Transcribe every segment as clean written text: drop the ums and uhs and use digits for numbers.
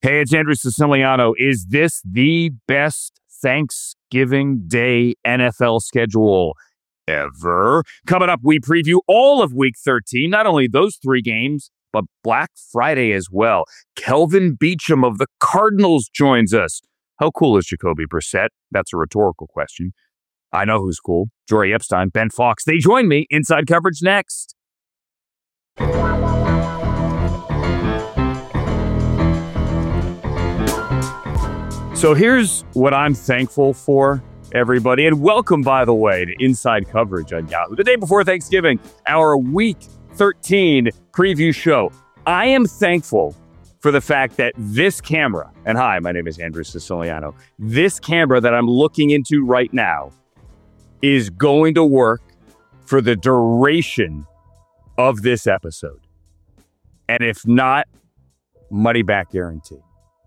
Hey, it's Andrew Siciliano. Is this the best Thanksgiving Day NFL schedule ever? Coming up, we preview all of Week 13, not only those three games, but Black Friday as well. Kelvin Beachum of the Cardinals joins us. How cool is Jacoby Brissett? That's a rhetorical question. I know who's cool. Jory Epstein, Ben Fox. They join me. Inside Coverage next. So here's what I'm thankful for, everybody. And welcome, by the way, to Inside Coverage on Yahoo. The day before Thanksgiving, our Week 13 preview show. I am thankful for the fact that this camera, and hi, my name is Andrew Siciliano, this camera that I'm looking into right now is going to work for the duration of this episode. And if not, money back guarantee.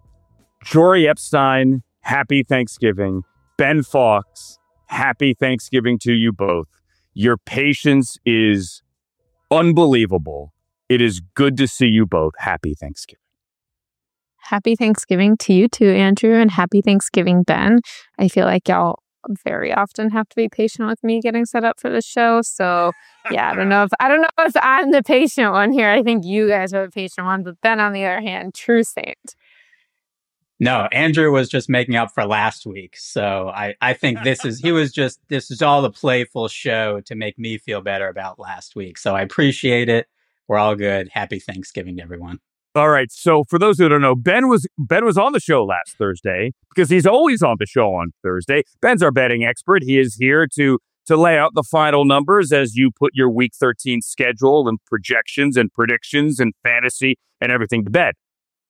Jory Epstein, happy Thanksgiving. Ben Fox, happy Thanksgiving to you both. Your patience is unbelievable. It is good to see you both. Happy Thanksgiving. Happy Thanksgiving to you too, Andrew, and happy Thanksgiving, Ben. I feel like y'all very often have to be patient with me getting set up for the show. So yeah, I don't know if I'm the patient one here. I think you guys are the patient one, but Ben, on the other hand, true saint. No, Andrew was just making up for last week. So I think this is all the playful show to make me feel better about last week. So I appreciate it. We're all good. Happy Thanksgiving to everyone. All right. So for those who don't know, Ben was on the show last Thursday because he's always on the show on Thursday. Ben's our betting expert. He is here to lay out the final numbers as you put your Week 13 schedule and projections and predictions and fantasy and everything to bed.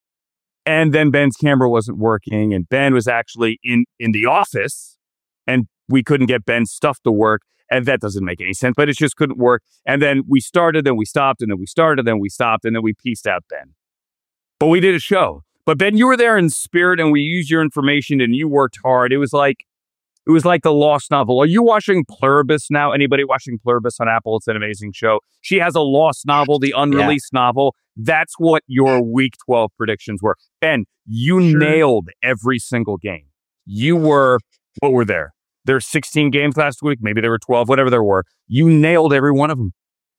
And then Ben's camera wasn't working, and Ben was actually in the office, and we couldn't get Ben's stuff to work, and that doesn't make any sense, but it just couldn't work. And then we started, then we stopped, and then we started, then we stopped, and then we pieced out Ben. But we did a show. But Ben, you were there in spirit, and we used your information, and you worked hard. It was like the lost novel. Are you watching Pluribus now? Anybody watching Pluribus on Apple? It's an amazing show. She has a lost novel, the unreleased novel. That's what your Week 12 predictions were. Ben, you nailed every single game. What were there? There were 16 games last week. Maybe there were 12, whatever there were. You nailed every one of them.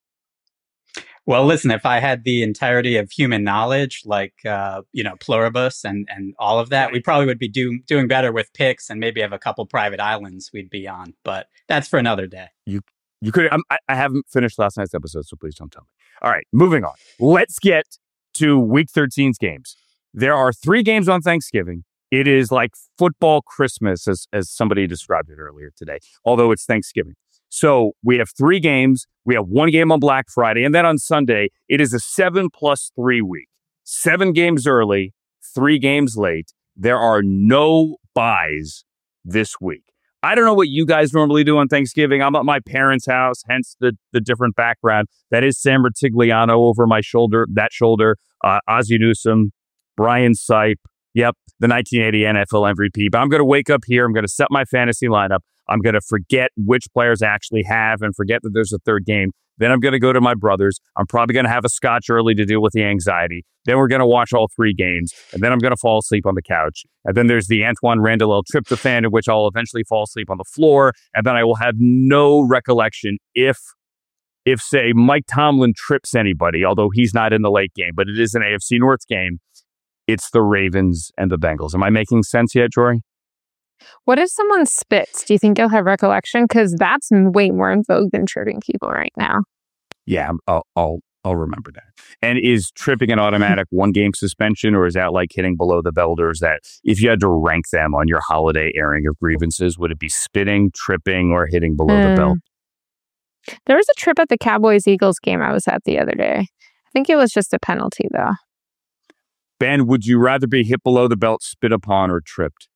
Well, listen, if I had the entirety of human knowledge, like, Pluribus and all of that, we probably would be doing better with picks and maybe have a couple private islands we'd be on. But that's for another day. You could. I haven't finished last night's episode, so please don't tell me. All right, moving on. Let's get to Week 13's games. There are 3 games on Thanksgiving. It is like football Christmas, as somebody described it earlier today, although it's Thanksgiving. So we have 3 games. We have 1 game on Black Friday. And then on Sunday, it is a 7+3 week. 7 games early, 3 games late. There are no buys this week. I don't know what you guys normally do on Thanksgiving. I'm at my parents' house, hence the different background. That is Sam Rutigliano over my shoulder, Ozzie Newsome, Brian Sipe. Yep, the 1980 NFL MVP. But I'm going to wake up here. I'm going to set my fantasy lineup. I'm going to forget which players I actually have and forget that there's a 3rd game. Then I'm going to go to my brother's. I'm probably going to have a scotch early to deal with the anxiety. Then we're going to watch all 3 games. And then I'm going to fall asleep on the couch. And then there's the Antoine Randall L-tryptophan, in which I'll eventually fall asleep on the floor. And then I will have no recollection if say, Mike Tomlin trips anybody, although he's not in the late game, but it is an AFC North game. It's the Ravens and the Bengals. Am I making sense yet, Jory? What if someone spits? Do you think you'll have recollection? Because that's way more in vogue than tripping people right now. Yeah, I'll remember that. And is tripping an automatic 1-game suspension, or is that like hitting below the belt? Or is that, if you had to rank them on your holiday airing of grievances, would it be spitting, tripping, or hitting below the belt? There was a trip at the Cowboys-Eagles game I was at the other day. I think it was just a penalty, though. Ben, would you rather be hit below the belt, spit upon, or tripped?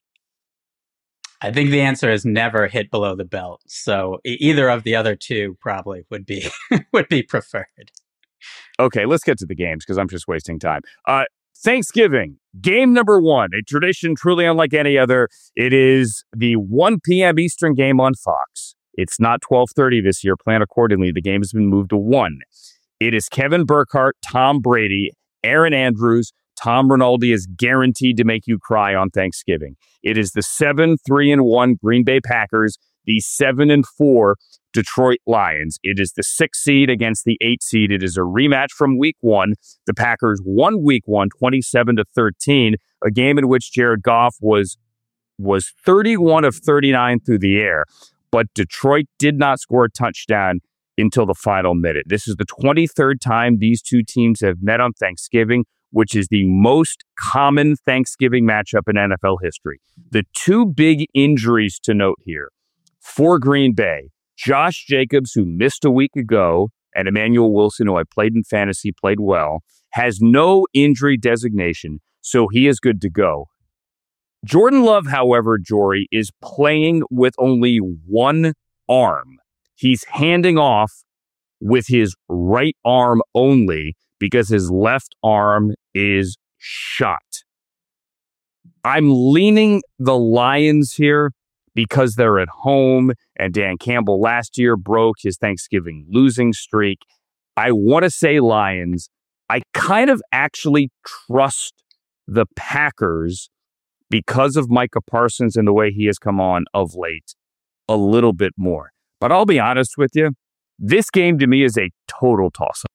I think the answer is never hit below the belt. So either of the other two probably would be preferred. Okay, let's get to the games because I'm just wasting time. Thanksgiving, game number 1, a tradition truly unlike any other. It is the 1 p.m. Eastern game on Fox. It's not 12:30 this year. Plan accordingly. The game has been moved to 1. It is Kevin Burkhardt, Tom Brady, Aaron Andrews, Tom Rinaldi is guaranteed to make you cry on Thanksgiving. It is the 7-3-1 Green Bay Packers, the 7-4 Detroit Lions. It is the 6 seed against the 8 seed. It is a rematch from week 1. The Packers won week 1, 27-13, a game in which Jared Goff was 31 of 39 through the air, but Detroit did not score a touchdown until the final minute. This is the 23rd time these two teams have met on Thanksgiving, which is the most common Thanksgiving matchup in NFL history. The two big injuries to note here for Green Bay: Josh Jacobs, who missed a week ago, and Emmanuel Wilson, who I played in fantasy, played well, has no injury designation, so he is good to go. Jordan Love, however, Jory, is playing with only one arm. He's handing off with his right arm only because his left arm is shot. I'm leaning the Lions here because they're at home, and Dan Campbell last year broke his Thanksgiving losing streak. I want to say Lions. I kind of actually trust the Packers because of Micah Parsons and the way he has come on of late a little bit more. But I'll be honest with you, this game to me is a total toss-up.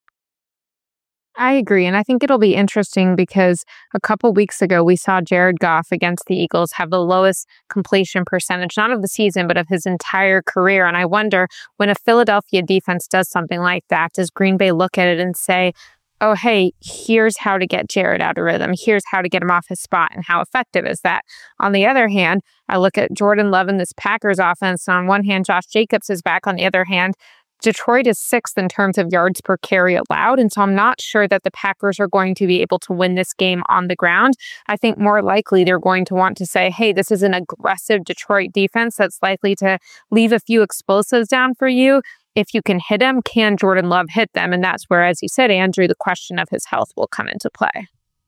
I agree. And I think it'll be interesting because a couple weeks ago, we saw Jared Goff against the Eagles have the lowest completion percentage, not of the season, but of his entire career. And I wonder, when a Philadelphia defense does something like that, does Green Bay look at it and say, oh, hey, here's how to get Jared out of rhythm. Here's how to get him off his spot. And how effective is that? On the other hand, I look at Jordan Love and this Packers offense. On one hand, Josh Jacobs is back. On the other hand, Detroit is 6th in terms of yards per carry allowed. And so I'm not sure that the Packers are going to be able to win this game on the ground. I think more likely they're going to want to say, hey, this is an aggressive Detroit defense that's likely to leave a few explosives down for you. If you can hit them, can Jordan Love hit them? And that's where, as you said, Andrew, the question of his health will come into play.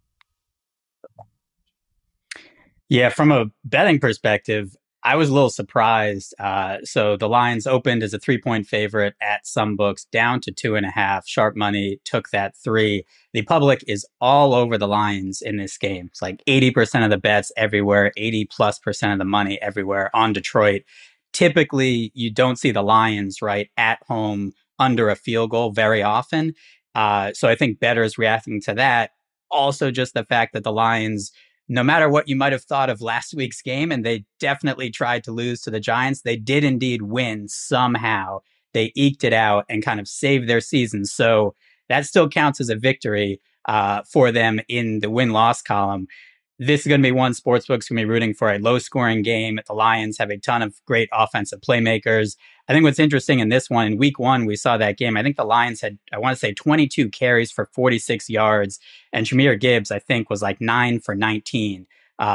Yeah, from a betting perspective, I was a little surprised. So the Lions opened as a 3-point favorite at some books, down to 2.5. Sharp money took that 3. The public is all over the Lions in this game. It's like 80% of the bets everywhere, 80+% of the money everywhere on Detroit. Typically, you don't see the Lions, right, at home under a field goal very often. So I think bettors reacting to that. Also, just the fact that the Lions, no matter what you might have thought of last week's game, and they definitely tried to lose to the Giants, they did indeed win somehow. They eked it out and kind of saved their season. So that still counts as a victory for them in the win-loss column. This is going to be one sportsbook's going to be rooting for a low-scoring game. The Lions have a ton of great offensive playmakers. I think what's interesting in this one, in week 1, we saw that game. I think the Lions had, I want to say, 22 carries for 46 yards. And Jahmyr Gibbs, I think, was like 9 for 19.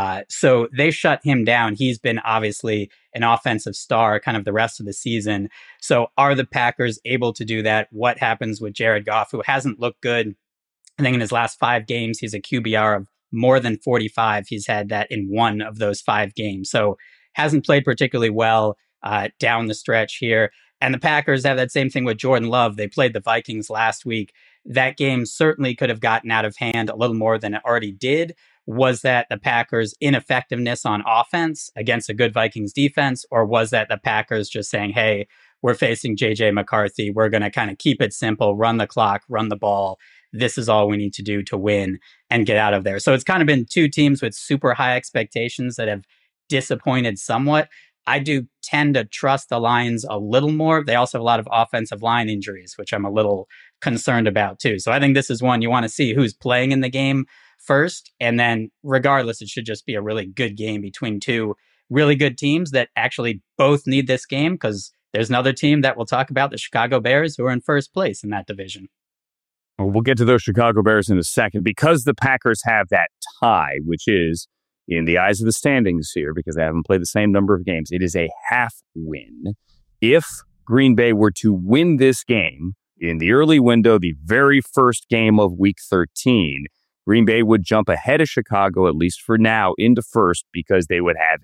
So they shut him down. He's been obviously an offensive star kind of the rest of the season. So are the Packers able to do that? What happens with Jared Goff, who hasn't looked good? I think in his last 5 games, he's a QBR of more than 45. He's had that in 1 of those 5 games. So hasn't played particularly well down the stretch here. And the Packers have that same thing with Jordan Love. They played the Vikings last week. That game certainly could have gotten out of hand a little more than it already did. Was that the Packers' ineffectiveness on offense against a good Vikings defense? Or was that the Packers just saying, hey, we're facing JJ McCarthy. We're going to kind of keep it simple, run the clock, run the ball. This is all we need to do to win and get out of there. So it's kind of been 2 teams with super high expectations that have disappointed somewhat. I do tend to trust the Lions a little more. They also have a lot of offensive line injuries, which I'm a little concerned about too. So I think this is one you want to see who's playing in the game first. And then regardless, it should just be a really good game between 2 really good teams that actually both need this game, because there's another team that we'll talk about, the Chicago Bears, who are in first place in that division. Well, we'll get to those Chicago Bears in a second. Because the Packers have that tie, which is, in the eyes of the standings here, because they haven't played the same number of games, it is a half win. If Green Bay were to win this game in the early window, the very first game of Week 13, Green Bay would jump ahead of Chicago, at least for now, into first, because they would have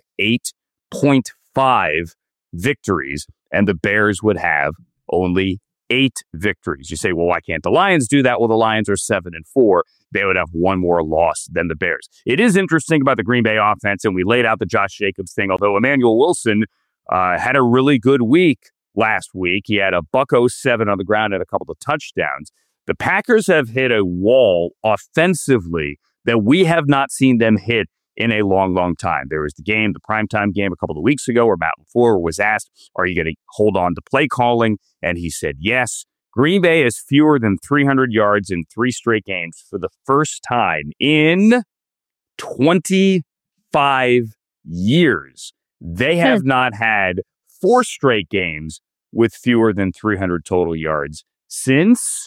8.5 victories, and the Bears would have only 8 victories. You say, well, why can't the Lions do that? Well, the Lions are 7-4. they would have one more loss than the Bears. It is interesting about the Green Bay offense, and we laid out the Josh Jacobs thing, although Emmanuel Wilson had a really good week last week. He had a $107 on the ground and a couple of touchdowns. The Packers have hit a wall offensively that we have not seen them hit in a long, long time. There was the primetime game a couple of weeks ago where Matt LaFleur was asked, are you going to hold on to play calling? And he said, yes. Green Bay has fewer than 300 yards in 3 straight games for the first time in 25 years. They have not had 4 straight games with fewer than 300 total yards since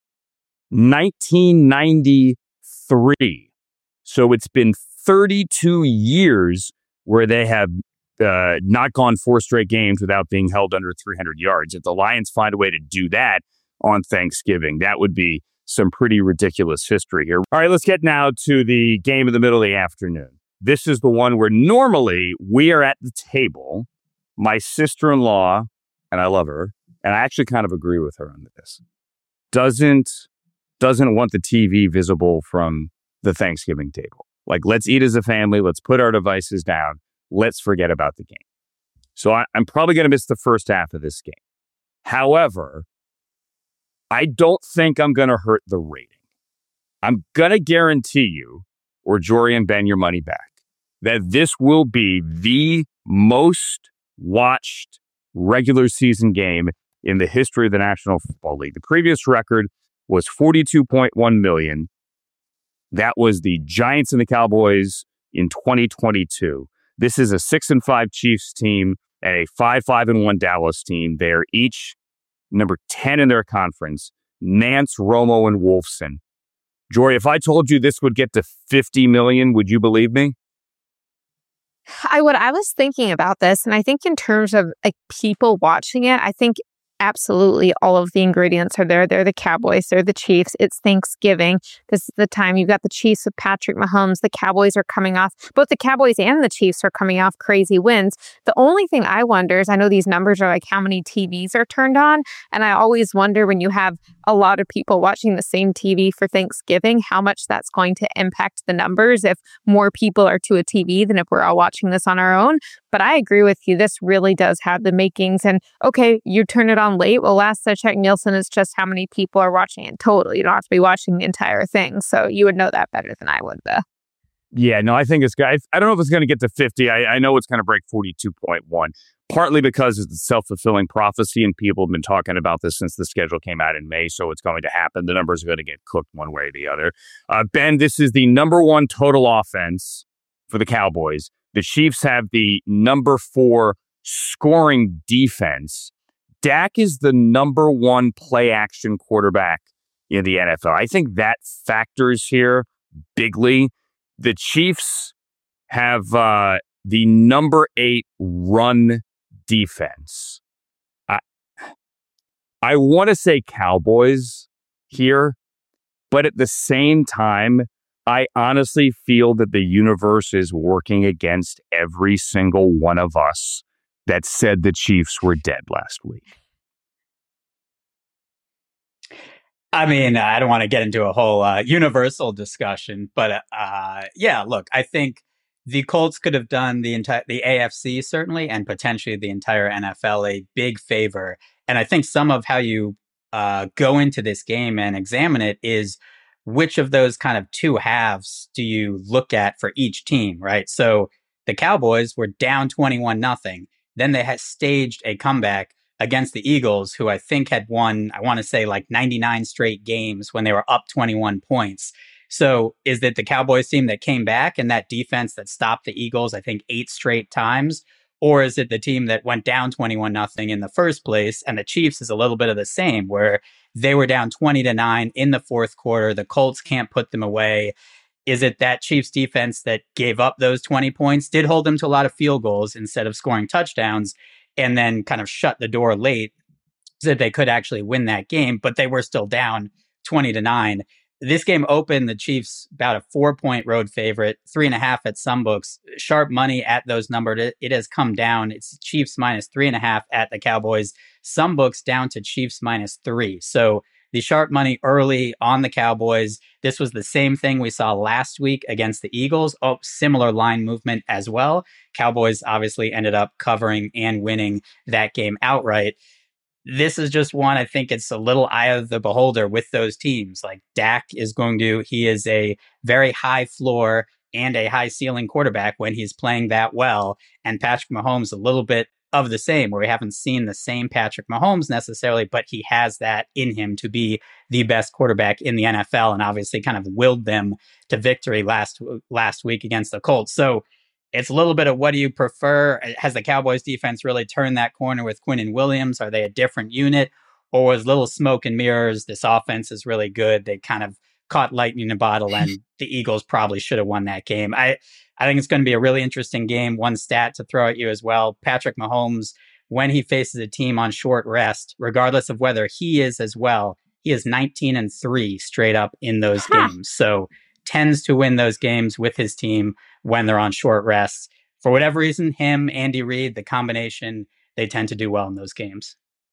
1993. So it's been 32 years where they have not gone 4 straight games without being held under 300 yards. If the Lions find a way to do that on Thanksgiving, that would be some pretty ridiculous history here. All right, let's get now to the game in the middle of the afternoon. This is the one where normally we are at the table. My sister-in-law, and I love her, and I actually kind of agree with her on this, doesn't want the TV visible from the Thanksgiving table. Like, let's eat as a family. Let's put our devices down. Let's forget about the game. So I'm probably going to miss the first half of this game. However, I don't think I'm going to hurt the rating. I'm going to guarantee you, or Jory and Ben, your money back, that this will be the most watched regular season game in the history of the National Football League. The previous record was 42.1 million. That was the Giants and the Cowboys in 2022. This is a 6-5 Chiefs team and a 5-1 Dallas team. They're each number 10 in their conference. Nance, Romo, and Wolfson. Jory, if I told you this would get to 50 million, would you believe me? I would. I was thinking about this, and I think in terms of like people watching it, I think absolutely all of the ingredients are there. They're the Cowboys, they're the Chiefs. It's Thanksgiving. This is the time. You've got the Chiefs with Patrick Mahomes. The Cowboys are coming off, both the Cowboys and the Chiefs are coming off crazy wins. The only thing I wonder is, I know these numbers are like how many TVs are turned on. And I always wonder, when you have a lot of people watching the same TV for Thanksgiving, how much that's going to impact the numbers if more people are to a TV than if we're all watching this on our own. But I agree with you. This really does have the makings. And okay, you turn it on late. Well, last I checked, Nielsen is just how many people are watching it total. You don't have to be watching the entire thing. So you would know that better than I would, though. Yeah, no, I think it's good. I don't know if it's going to get to 50. I know it's going to break 42.1, partly because it's a self-fulfilling prophecy, and people have been talking about this since the schedule came out in May, so it's going to happen. The numbers are going to get cooked one way or the other. Ben, this is the number 1 total offense for the Cowboys. The Chiefs have the number 4 scoring defense. Dak is the number 1 play-action quarterback in the NFL. I think that factors here bigly. The Chiefs have the number 8 run defense. I want to say Cowboys here, but at the same time, I honestly feel that the universe is working against every single one of us that said the Chiefs were dead last week. I mean, I don't want to get into a whole universal discussion, but yeah, look, I think the Colts could have done the AFC certainly, and potentially the entire NFL a big favor. And I think some of how you go into this game and examine it is, which of those kind of 2 halves do you look at for each team, right? So the Cowboys were down 21-0. Then they had staged a comeback against the Eagles, who I think had won, I want to say like 99 straight games when they were up 21 points. So is it the Cowboys team that came back and that defense that stopped the Eagles, I think 8 straight times? Or is it the team that went down 21-0 in the first place? And the Chiefs is a little bit of the same, where they were down 20-9 in the fourth quarter. The Colts can't put them away. Is it that Chiefs defense that gave up those 20 points, did hold them to a lot of field goals instead of scoring touchdowns, and then kind of shut the door late so that they could actually win that game, but they were still down 20-9. This game opened the Chiefs about a 4-point road favorite, 3.5 at some books. Sharp money at those numbers. It has come down. It's Chiefs minus 3.5 at the Cowboys. Some books down to Chiefs minus 3. So the sharp money early on the Cowboys. This was the same thing we saw last week against the Eagles. Oh, similar line movement as well. Cowboys obviously ended up covering and winning that game outright. This is just one, I think it's a little eye of the beholder with those teams. Like Dak he is a very high floor and a high ceiling quarterback when he's playing that well. And Patrick Mahomes, a little bit of the same, where we haven't seen the same Patrick Mahomes necessarily, but he has that in him to be the best quarterback in the NFL, and obviously kind of willed them to victory last week against the Colts. So it's a little bit of what do you prefer? Has the Cowboys defense really turned that corner with Quinnen Williams? Are they a different unit? Or was little smoke and mirrors? This offense is really good. They kind of caught lightning in a bottle, and the Eagles probably should have won that game. I think it's going to be a really interesting game. One stat to throw at you as well. Patrick Mahomes, when he faces a team on short rest, regardless of whether he is as well, he is 19-3 straight up in those games. So tends to win those games with his team when they're on short rests. For whatever reason, him, Andy Reid, the combination, they tend to do well in those games.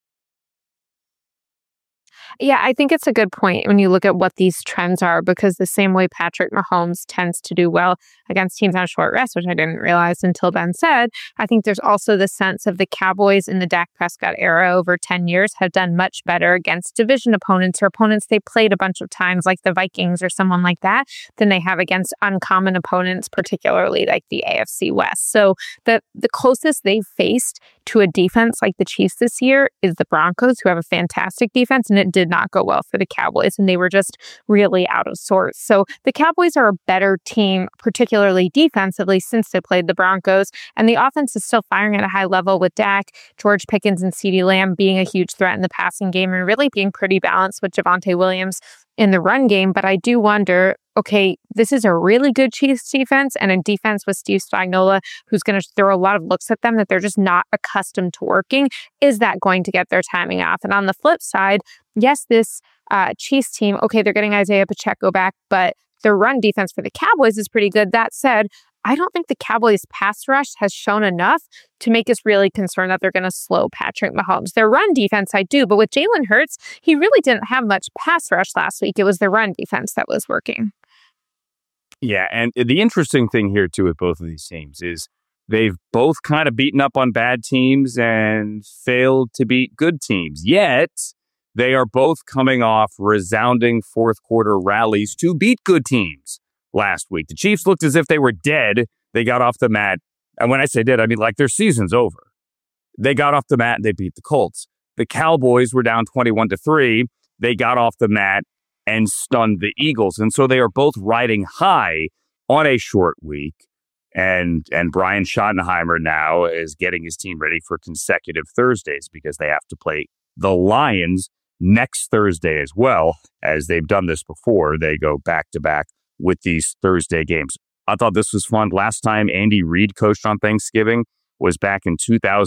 Yeah, I think it's a good point when you look at what these trends are, because the same way Patrick Mahomes tends to do well against teams on short rest, which I didn't realize until Ben said, I think there's also the sense of the Cowboys in the Dak Prescott era over 10 years have done much better against division opponents or opponents they played a bunch of times, like the Vikings or someone like that, than they have against uncommon opponents, particularly like the AFC West. So the closest they've faced to a defense like the Chiefs this year is the Broncos, who have a fantastic defense, and it did not go well for the Cowboys, and they were just really out of sorts. So the Cowboys are a better team, particularly defensively, since they played the Broncos, and the offense is still firing at a high level with Dak, George Pickens, and CeeDee Lamb being a huge threat in the passing game and really being pretty balanced with Javonte Williams in the run game. But I do wonder, okay, this is a really good Chiefs defense and a defense with Steve Spagnuolo, who's going to throw a lot of looks at them that they're just not accustomed to working. Is that going to get their timing off? And on the flip side, yes, this Chiefs team, okay, they're getting Isaiah Pacheco back, but their run defense for the Cowboys is pretty good. That said, I don't think the Cowboys' pass rush has shown enough to make us really concerned that they're going to slow Patrick Mahomes. Their run defense, I do, but with Jalen Hurts, he really didn't have much pass rush last week. It was the run defense that was working. Yeah, and the interesting thing here, too, with both of these teams is they've both kind of beaten up on bad teams and failed to beat good teams. Yet, they are both coming off resounding fourth-quarter rallies to beat good teams last week. The Chiefs looked as if they were dead. They got off the mat. And when I say dead, I mean like their season's over. They got off the mat and they beat the Colts. The Cowboys were down 21-3. They got off the mat and stunned the Eagles. And so they are both riding high on a short week. And Brian Schottenheimer now is getting his team ready for consecutive Thursdays because they have to play the Lions next Thursday as well. As they've done this before, they go back-to-back with these Thursday games. I thought this was fun. Last time Andy Reid coached on Thanksgiving was back in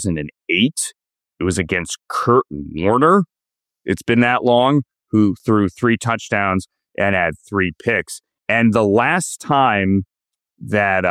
2008. It was against Kurt Warner. It's been that long, who threw 3 touchdowns and had 3 picks. And the last time that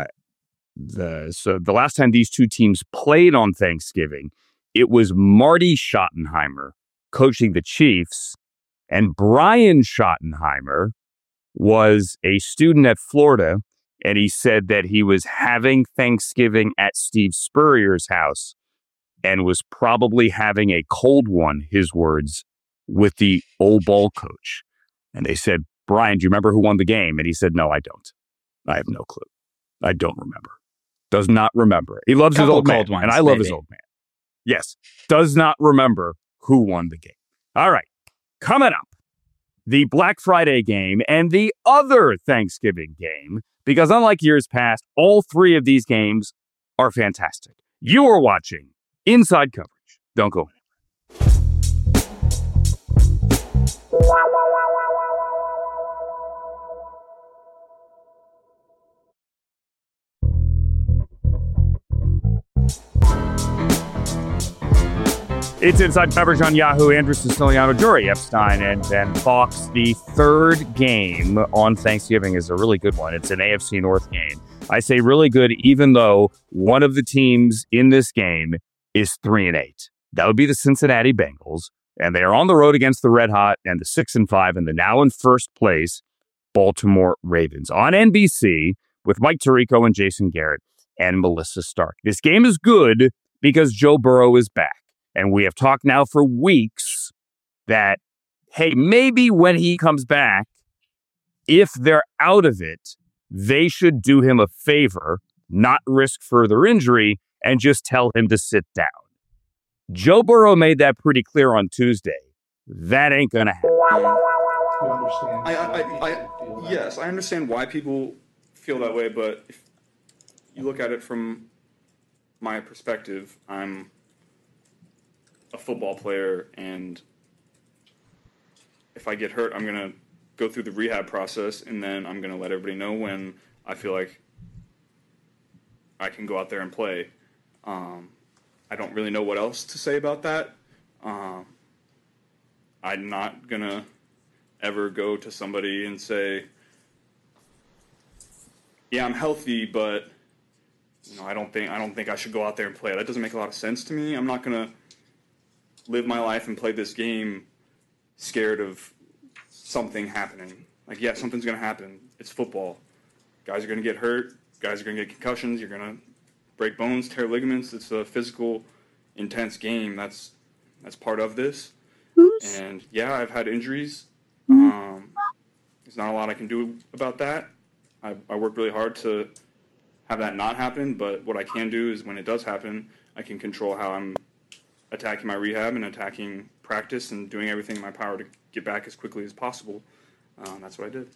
the last time these two teams played on Thanksgiving, it was Marty Schottenheimer coaching the Chiefs, and Brian Schottenheimer was a student at Florida, and he said that he was having Thanksgiving at Steve Spurrier's house and was probably having a cold one, his words, with the old ball coach. And they said, Brian, do you remember who won the game? And he said, no, I don't. I have no clue. I don't remember. Does not remember. He loves his old man, and I love his old man. Yes, does not remember who won the game. All right, coming up, the Black Friday game and the other Thanksgiving game, because unlike years past, all 3 of these games are fantastic. You are watching Inside Coverage. Don't go anywhere. It's Inside Coverage on Yahoo. Andrew Siciliano, Jory Epstein, and Ben Fox. The third game on Thanksgiving is a really good one. It's an AFC North game. I say really good even though one of the teams in this game is 3-8. That would be the Cincinnati Bengals. And they are on the road against the Red Hot and the 6-5 and the now in first place Baltimore Ravens on NBC with Mike Tirico and Jason Garrett and Melissa Stark. This game is good because Joe Burrow is back. And we have talked now for weeks that, hey, maybe when he comes back, if they're out of it, they should do him a favor, not risk further injury, and just tell him to sit down. Joe Burrow made that pretty clear on Tuesday. That ain't going to happen. Yes, I understand why people feel that way, but if you look at it from my perspective, I'm a football player, and if I get hurt, I'm going to go through the rehab process, and then I'm going to let everybody know when I feel like I can go out there and play. I don't really know what else to say about that. I'm not going to ever go to somebody and say, yeah, I'm healthy, but I don't think I should go out there and play. That doesn't make a lot of sense to me. I'm not going to live my life and play this game scared of something happening. Like, yeah, something's going to happen. It's football. Guys are going to get hurt. Guys are going to get concussions. You're going to break bones, tear ligaments. It's a physical, intense game. That's part of this. And, yeah, I've had injuries. There's not a lot I can do about that. I work really hard to have that not happen, but what I can do is when it does happen, I can control how I'm attacking my rehab and attacking practice and doing everything in my power to get back as quickly as possible. That's what I did.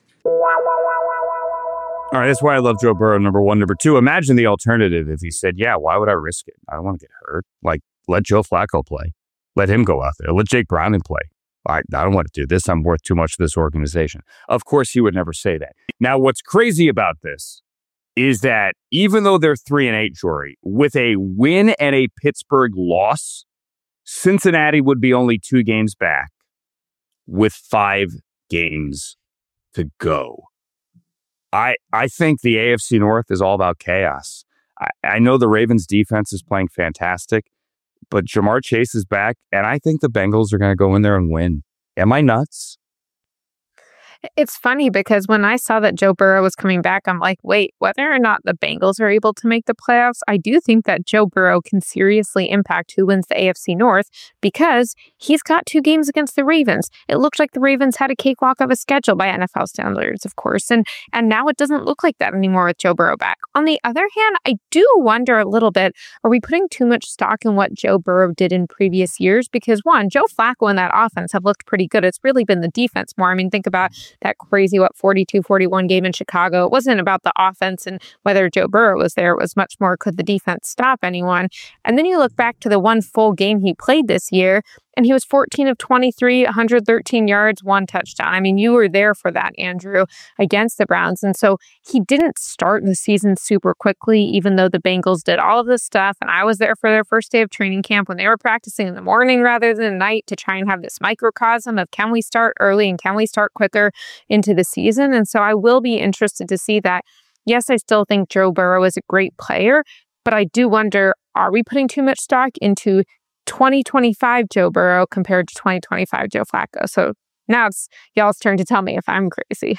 All right, that's why I love Joe Burrow, number one. Number two, imagine the alternative if he said, yeah, why would I risk it? I don't want to get hurt. Like, let Joe Flacco play. Let him go out there. Let Jake Browning play. I don't want to do this. I'm worth too much to this organization. Of course, he would never say that. Now, what's crazy about this is that even though they're 3-8, Jory, with a win and a Pittsburgh loss, Cincinnati would be only 2 games back with 5 games to go. I think the AFC North is all about chaos. I know the Ravens defense is playing fantastic, but Jamar Chase is back, and I think the Bengals are going to go in there and win. Am I nuts? It's funny because when I saw that Joe Burrow was coming back, I'm like, wait, whether or not the Bengals are able to make the playoffs, I do think that Joe Burrow can seriously impact who wins the AFC North because he's got 2 games against the Ravens. It looked like the Ravens had a cakewalk of a schedule by NFL standards, of course, and now it doesn't look like that anymore with Joe Burrow back. On the other hand, I do wonder a little bit, are we putting too much stock in what Joe Burrow did in previous years? Because one, Joe Flacco and that offense have looked pretty good. It's really been the defense more. I mean, think about that crazy, 42-41 game in Chicago. It wasn't about the offense and whether Joe Burrow was there. It was much more, could the defense stop anyone? And then you look back to the one full game he played this year, and he was 14 of 23, 113 yards, 1 touchdown. I mean, you were there for that, Andrew, against the Browns. And so he didn't start the season super quickly, even though the Bengals did all of this stuff. And I was there for their first day of training camp when they were practicing in the morning rather than night to try and have this microcosm of can we start early and can we start quicker into the season. And so I will be interested to see that. Yes, I still think Joe Burrow is a great player, but I do wonder, are we putting too much stock into 2025 Joe Burrow compared to 2025 Joe Flacco? So now it's y'all's turn to tell me if I'm crazy.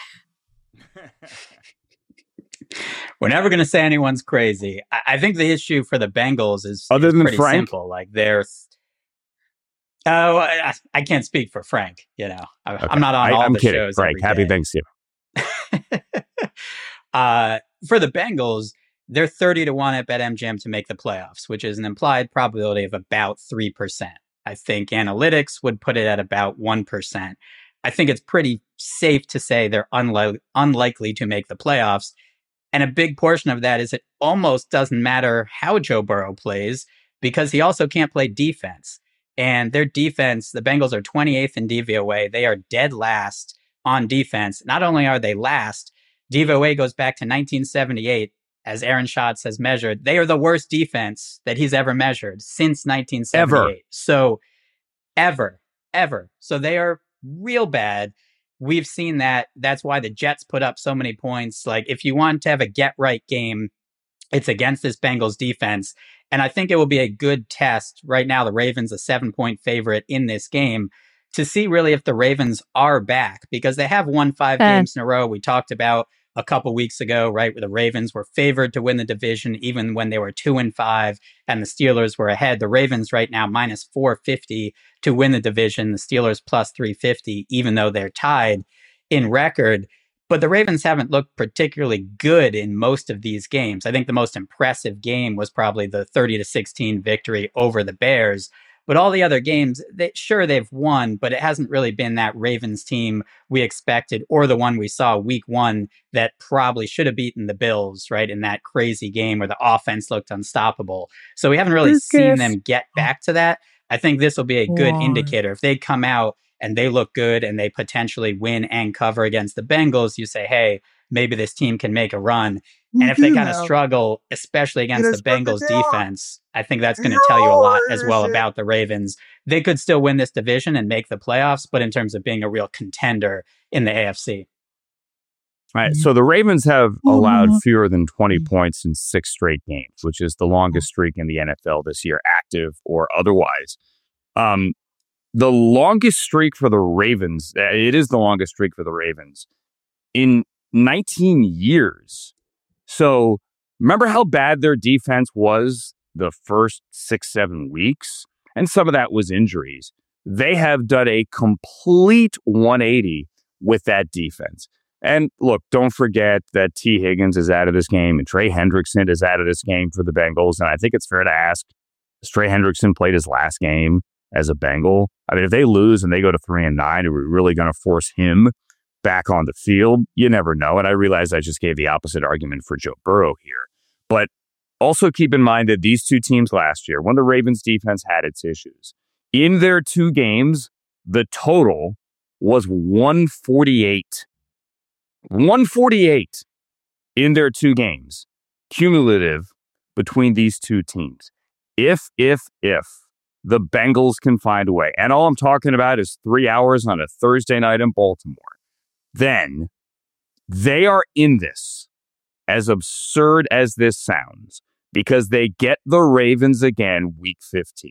We're never going to say anyone's crazy. I think the issue for the Bengals is pretty Frank? simple. Like I can't speak for Frank. You know, Okay. I'm not on all I'm the kidding, shows. Frank. Happy Thanksgiving. For the Bengals, they're 30-1 at BetMGM to make the playoffs, which is an implied probability of about 3%. I think analytics would put it at about 1%. I think it's pretty safe to say they're unlikely to make the playoffs. And a big portion of that is it almost doesn't matter how Joe Burrow plays because he also can't play defense. And their defense, the Bengals are 28th in DVOA. They are dead last on defense. Not only are they last, DVOA goes back to 1978. As Aaron Schatz has measured, they are the worst defense that he's ever measured since 1978. Ever. So ever. So they are real bad. We've seen that. That's why the Jets put up so many points. Like if you want to have a get right game, it's against this Bengals defense. And I think it will be a good test. Right now, the Ravens a 7-point favorite in this game to see really if the Ravens are back, because they have won 5 games in a row. We talked about a couple weeks ago, right, where the Ravens were favored to win the division even when they were 2-5 and the Steelers were ahead. The Ravens right now minus 450 to win the division. The Steelers plus 350, even though they're tied in record. But the Ravens haven't looked particularly good in most of these games. I think the most impressive game was probably the 30-16 victory over the Bears. But all the other games, they've won, but it hasn't really been that Ravens team we expected, or the one we saw week 1 that probably should have beaten the Bills, right, in that crazy game where the offense looked unstoppable. So we haven't really seen them get back to that. I think this will be a good indicator. If they come out and they look good and they potentially win and cover against the Bengals, you say, hey, maybe this team can make a run. And if they kind of struggle, especially against the Bengals defense, I think that's going to tell you a lot as well about the Ravens. They could still win this division and make the playoffs, but in terms of being a real contender in the AFC. All right, so the Ravens have allowed fewer than 20 points in 6 straight games, which is the longest streak in the NFL this year, active or otherwise. The longest streak for the Ravens, it is the longest streak for the Ravens in 19 years. So remember how bad their defense was the first 6-7 weeks? And some of that was injuries. They have done a complete 180 with that defense. And look, don't forget that T. Higgins is out of this game and Trey Hendrickson is out of this game for the Bengals. And I think it's fair to ask, has Trey Hendrickson played his last game as a Bengal? I mean, if they lose and they go to 3-9, are we really going to force him back on the field? You never know. And I realize I just gave the opposite argument for Joe Burrow here. But also keep in mind that these two teams last year, when the Ravens defense had its issues, in their 2 games, the total was 148. 148 in their 2 games, cumulative between these two teams. If the Bengals can find a way, and all I'm talking about is 3 hours on a Thursday night in Baltimore, then they are in this, as absurd as this sounds, because they get the Ravens again week 15.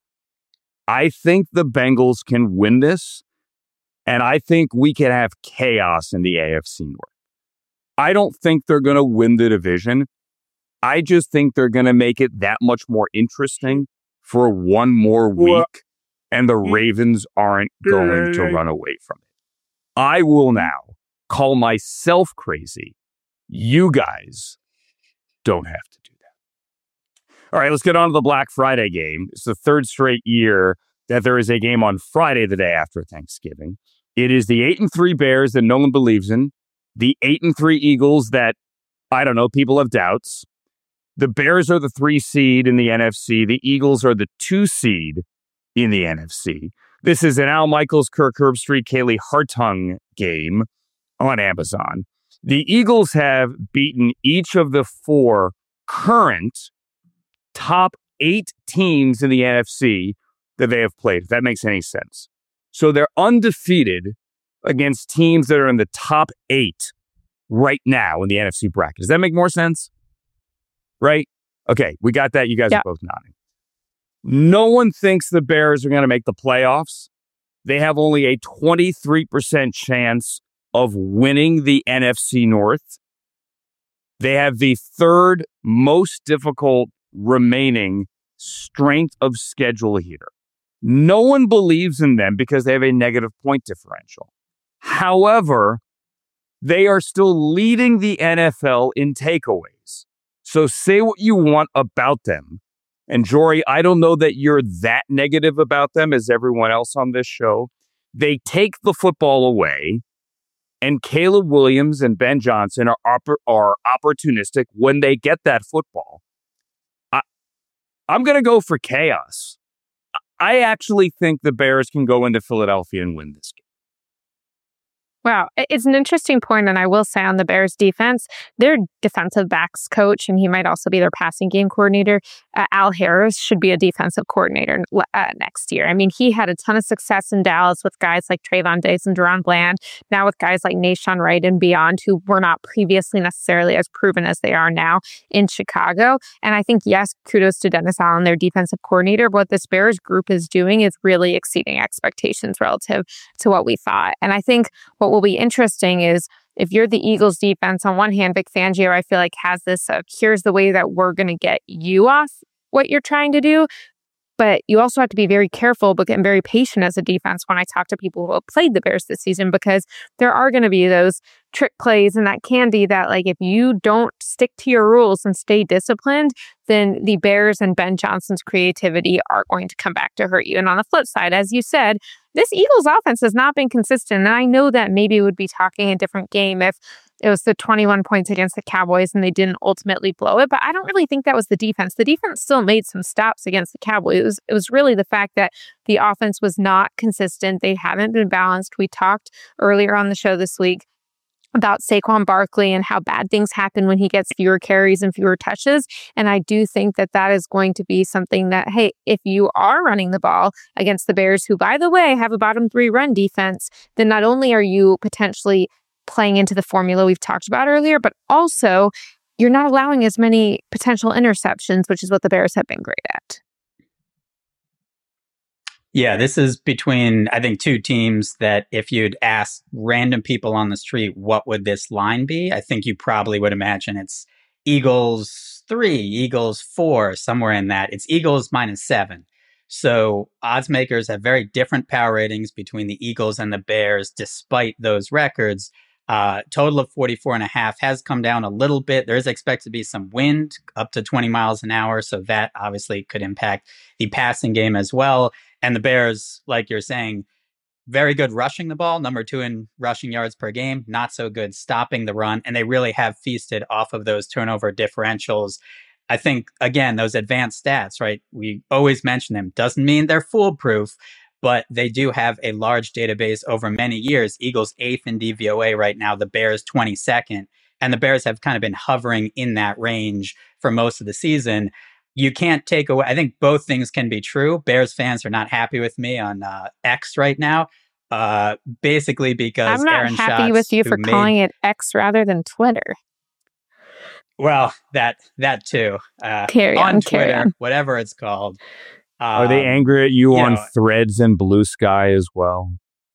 I think the Bengals can win this, and I think we can have chaos in the AFC North. I don't think they're going to win the division. I just think they're going to make it that much more interesting for one more week, and the Ravens aren't going to run away from it. I will now call myself crazy. You guys don't have to do that. All right, let's get on to the Black Friday game. It's the 3rd straight year that there is a game on Friday, the day after Thanksgiving. It is the 8-3 Bears that no one believes in, the 8-3 Eagles that, I don't know, people have doubts. The Bears are the 3 seed in the NFC. The Eagles are the 2 seed in the NFC. This is an Al Michaels, Kirk Herbstreit, Kaylee Hartung game on Amazon. The Eagles have beaten each of the 4 current top 8 teams in the NFC that they have played, if that makes any sense. So they're undefeated against teams that are in the top 8 right now in the NFC bracket. Does that make more sense? Right? Okay, we got that. You guys are both nodding. No one thinks the Bears are going to make the playoffs. They have only a 23% chance of winning the NFC North. They have the 3rd most difficult remaining strength of schedule here. No one believes in them because they have a negative point differential. However, they are still leading the NFL in takeaways. So say what you want about them. And Jory, I don't know that you're that negative about them as everyone else on this show. They take the football away, and Caleb Williams and Ben Johnson are opportunistic when they get that football. I'm going to go for chaos. I actually think the Bears can go into Philadelphia and win this game. Wow, it's an interesting point, and I will say on the Bears defense, their defensive backs coach, and he might also be their passing game coordinator, Al Harris, should be a defensive coordinator next year. I mean, he had a ton of success in Dallas with guys like Trayvon Diggs and Deron Bland, now with guys like Nahshon Wright and beyond, who were not previously necessarily as proven as they are now in Chicago. And I think, yes, kudos to Dennis Allen, their defensive coordinator. But what this Bears group is doing is really exceeding expectations relative to what we thought. And I think what will be interesting is if you're the Eagles defense, on one hand, Vic Fangio, I feel like has this, here's the way that we're going to get you off what you're trying to do. But you also have to be very careful and very patient as a defense when I talk to people who have played the Bears this season, because there are going to be those trick plays and that candy that, like, if you don't stick to your rules and stay disciplined, then the Bears and Ben Johnson's creativity are going to come back to hurt you. And on the flip side, as you said, this Eagles offense has not been consistent. And I know that maybe we would be talking a different game if it was the 21 points against the Cowboys and they didn't ultimately blow it. But I don't really think that was the defense. The defense still made some stops against the Cowboys. It was really the fact that the offense was not consistent. They haven't been balanced. We talked earlier on the show this week about Saquon Barkley and how bad things happen when he gets fewer carries and fewer touches. And I do think that that is going to be something that, hey, if you are running the ball against the Bears, who, by the way, have a bottom 3 run defense, then not only are you potentially playing into the formula we've talked about earlier, but also you're not allowing as many potential interceptions, which is what the Bears have been great at. Yeah, this is between, I think, two teams that if you'd ask random people on the street, what would this line be? I think you probably would imagine it's Eagles 3, Eagles 4, somewhere in that. It's Eagles -7. So odds makers have very different power ratings between the Eagles and the Bears, despite those records. Total of 44.5 has come down a little bit. There is expected to be some wind up to 20 miles an hour. So that obviously could impact the passing game as well. And the Bears, like you're saying, very good rushing the ball, number 2 in rushing yards per game, not so good stopping the run. And they really have feasted off of those turnover differentials. I think, again, those advanced stats, right? We always mention them. Doesn't mean they're foolproof, but they do have a large database over many years. Eagles 8th in DVOA right now, the Bears 22nd. And the Bears have kind of been hovering in that range for most of the season. You can't take away, I think both things can be true. Bears fans are not happy with me on X right now, basically because I'm not Aaron happy Schatz, with you for calling it X rather than Twitter. Well, that too. Carry on on, Twitter, carry on. whatever it's called. Are they angry at you on know, Threads and Blue Sky as well?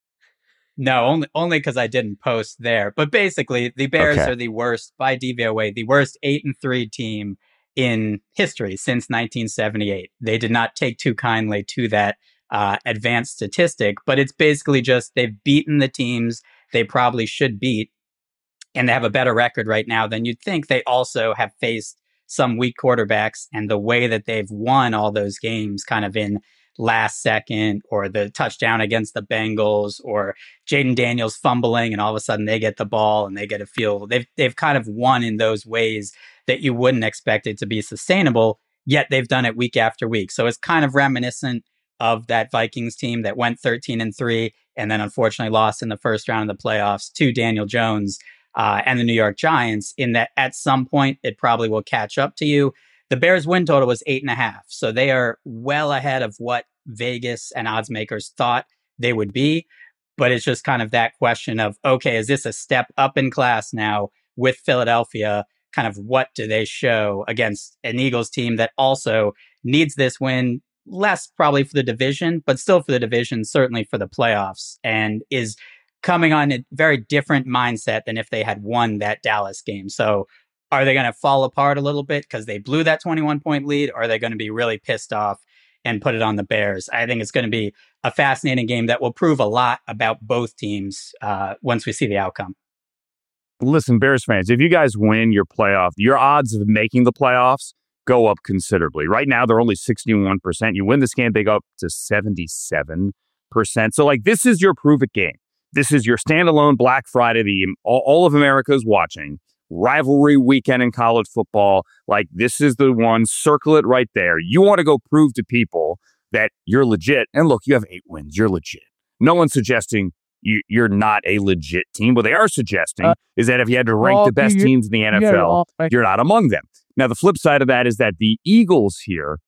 No, only because I didn't post there. But basically, the Bears Okay. are the worst, by DVOA, the worst 8-3 team in history since 1978. They did not take too kindly to that advanced statistic, but it's basically just they've beaten the teams they probably should beat, and they have a better record right now than you'd think. They also have faced some weak quarterbacks, and the way that they've won all those games kind of in last second, or the touchdown against the Bengals, or Jaden Daniels fumbling and all of a sudden they get the ball and they get a field. They've kind of won in those ways that you wouldn't expect it to be sustainable, yet they've done it week after week. So it's kind of reminiscent of that Vikings team that went 13-3 and then unfortunately lost in the first round of the playoffs to Daniel Jones and the New York Giants, in that at some point it probably will catch up to you. The Bears win total was 8.5. So they are well ahead of what Vegas and odds makers thought they would be. But it's just kind of that question of, okay, is this a step up in class now with Philadelphia? Kind of what do they show against an Eagles team that also needs this win, less probably for the division, but still for the division, certainly for the playoffs, and is coming on a very different mindset than if they had won that Dallas game. So are they going to fall apart a little bit because they blew that 21-point lead? Or are they going to be really pissed off and put it on the Bears? I think it's going to be a fascinating game that will prove a lot about both teams once we see the outcome. Listen, Bears fans, if you guys win your playoff, your odds of making the playoffs go up considerably. Right now, they're only 61%. You win this game, they go up to 77%. So, like, this is your prove-it game. This is your standalone Black Friday that all of America is watching. Rivalry weekend in college football. Like, this is the one. Circle it right there. You want to go prove to people that you're legit. And look, you have 8 wins. You're legit. No one's suggesting you're not a legit team. What they are suggesting is that if you had to rank the best teams in the NFL, you're not among them. Now, the flip side of that is that the Eagles here,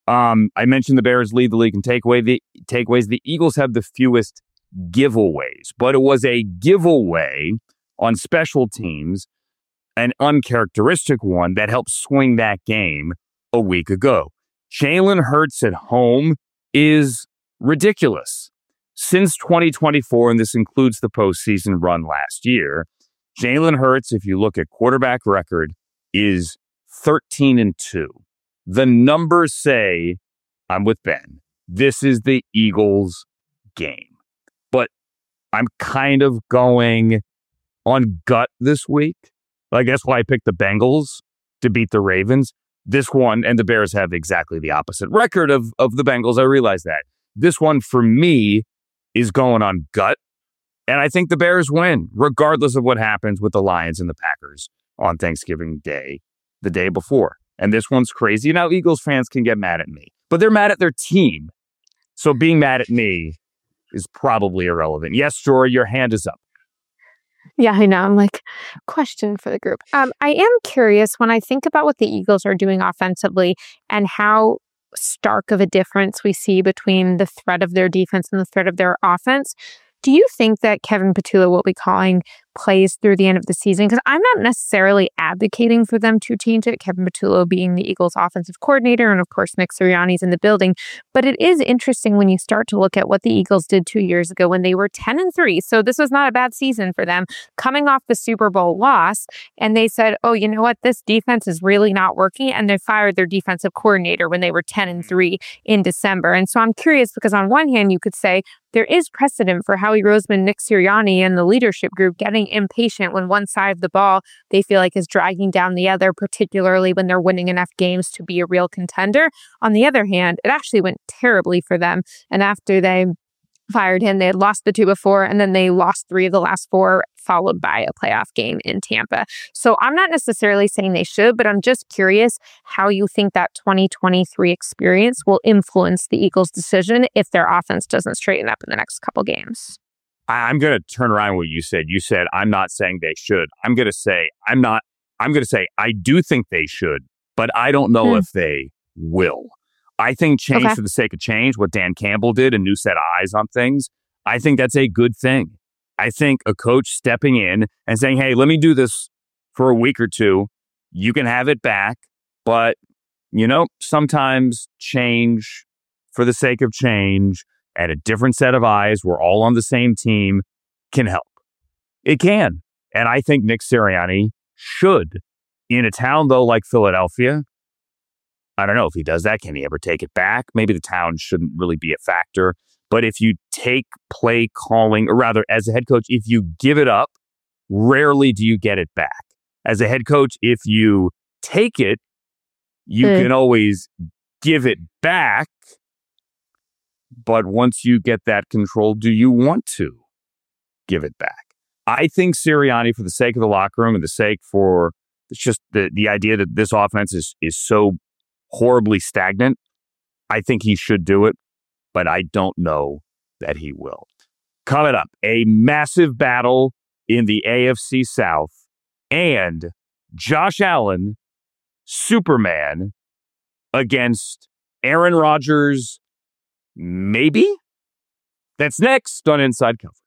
I mentioned the Bears lead the league in takeaways. The Eagles have the fewest giveaways, but it was a giveaway on special teams, an uncharacteristic one that helped swing that game a week ago. Jalen Hurts at home is ridiculous. Since 2024, and this includes the postseason run last year, Jalen Hurts, if you look at quarterback record, is 13-2. The numbers say, I'm with Ben, this is the Eagles' game. But I'm kind of going on gut this week. I guess why I picked the Bengals to beat the Ravens. This one, and the Bears have exactly the opposite record of the Bengals. I realize that. This one, for me, is going on gut. And I think the Bears win, regardless of what happens with the Lions and the Packers on Thanksgiving Day, the day before. And this one's crazy. Now, Eagles fans can get mad at me, but they're mad at their team. So being mad at me is probably irrelevant. Yes, Jory, your hand is up. Yeah, I know. I'm like, question for the group. I am curious when I think about what the Eagles are doing offensively and how stark of a difference we see between the threat of their defense and the threat of their offense. Do you think that Kevin Patullo will be calling plays through the end of the season? Because I'm not necessarily advocating for them to change it, Kevin Patullo being the Eagles offensive coordinator, and of course Nick Sirianni's in the building. But it is interesting when you start to look at what the Eagles did 2 years ago when they were 10-3. So this was not a bad season for them, coming off the Super Bowl loss. And they said, oh, you know what? This defense is really not working. And they fired their defensive coordinator when they were 10-3 in December. And so I'm curious because on one hand, you could say, there is precedent for Howie Roseman, Nick Sirianni, and the leadership group getting impatient when one side of the ball they feel like is dragging down the other, particularly when they're winning enough games to be a real contender. On the other hand, it actually went terribly for them. And after they fired him, they had lost the 2 before, and then they lost 3 of the last 4, followed by a playoff game in Tampa. So I'm not necessarily saying they should, but I'm just curious how you think that 2023 experience will influence the Eagles' decision if their offense doesn't straighten up in the next couple games. I'm going to turn around what you said. You said, I'm not saying they should. I'm going to say, I do think they should, but I don't know if they will. I think change for the sake of change, what Dan Campbell did, a new set of eyes on things, I think that's a good thing. I think a coach stepping in and saying, hey, let me do this for a week or 2. You can have it back. But, sometimes change for the sake of change and a different set of eyes, we're all on the same team, can help. It can. And I think Nick Sirianni should. In a town, though, like Philadelphia, I don't know if he does that. Can he ever take it back? Maybe the town shouldn't really be a factor. But if you take play calling, or rather, as a head coach, if you give it up, rarely do you get it back. As a head coach, if you take it, you can always give it back. But once you get that control, do you want to give it back? I think Sirianni, for the sake of the locker room and the sake for it's just the idea that this offense is so horribly stagnant, I think he should do it, but I don't know that he will. Coming up, a massive battle in the AFC South and Josh Allen, Superman, against Aaron Rodgers, maybe? That's next on Inside Coverage.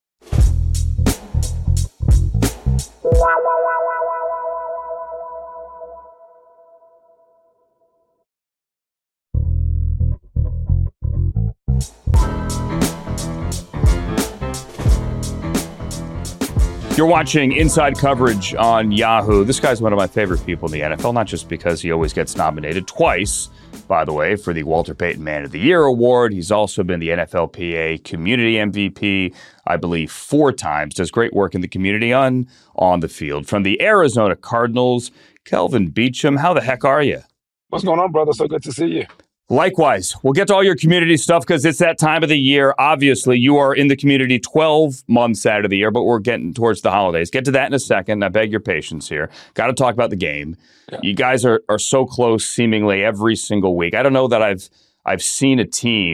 You're watching Inside Coverage on Yahoo. This guy's one of my favorite people in the NFL, not just because he always gets nominated twice, by the way, for the Walter Payton Man of the Year Award. He's also been the NFLPA Community MVP, I believe, 4 times. Does great work in the community on the field. From the Arizona Cardinals, Kelvin Beachum, how the heck are you? What's going on, brother? So good to see you. Likewise. We'll get to all your community stuff because it's that time of the year. Obviously, you are in the community 12 months out of the year, but we're getting towards the holidays. Get to that in a second. I beg your patience here. Got to talk about the game. Yeah. You guys are so close seemingly every single week. I don't know that I've seen a team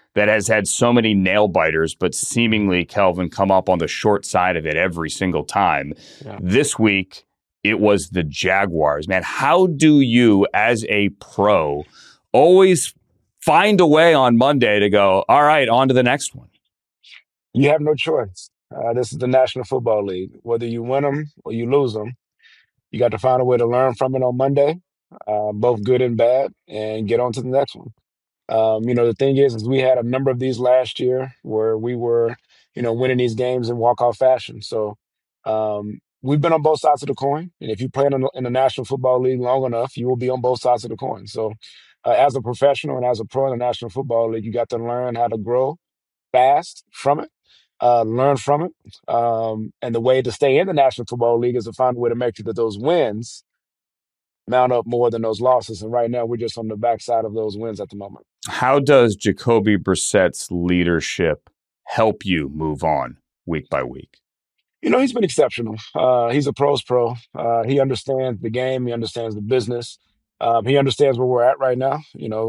that has had so many nail biters, but seemingly, Kelvin, come up on the short side of it every single time. Yeah. This week, it was the Jaguars. Man, how do you, as a pro, always find a way on Monday to go, all right, on to the next one? You have no choice. This is the National Football League. Whether you win them or you lose them, you got to find a way to learn from it on Monday, both good and bad, and get on to the next one. The thing is we had a number of these last year where we were, winning these games in walk-off fashion. So we've been on both sides of the coin. And if you play in the National Football League long enough, you will be on both sides of the coin. So as a professional and as a pro in the National Football League, you got to learn how to grow fast from it, learn from it. And the way to stay in the National Football League is to find a way to make sure that those wins mount up more than those losses. And right now, we're just on the backside of those wins at the moment. How does Jacoby Brissett's leadership help you move on week by week? He's been exceptional. He's a pro's pro. He understands the game. He understands the business. He understands where we're at right now.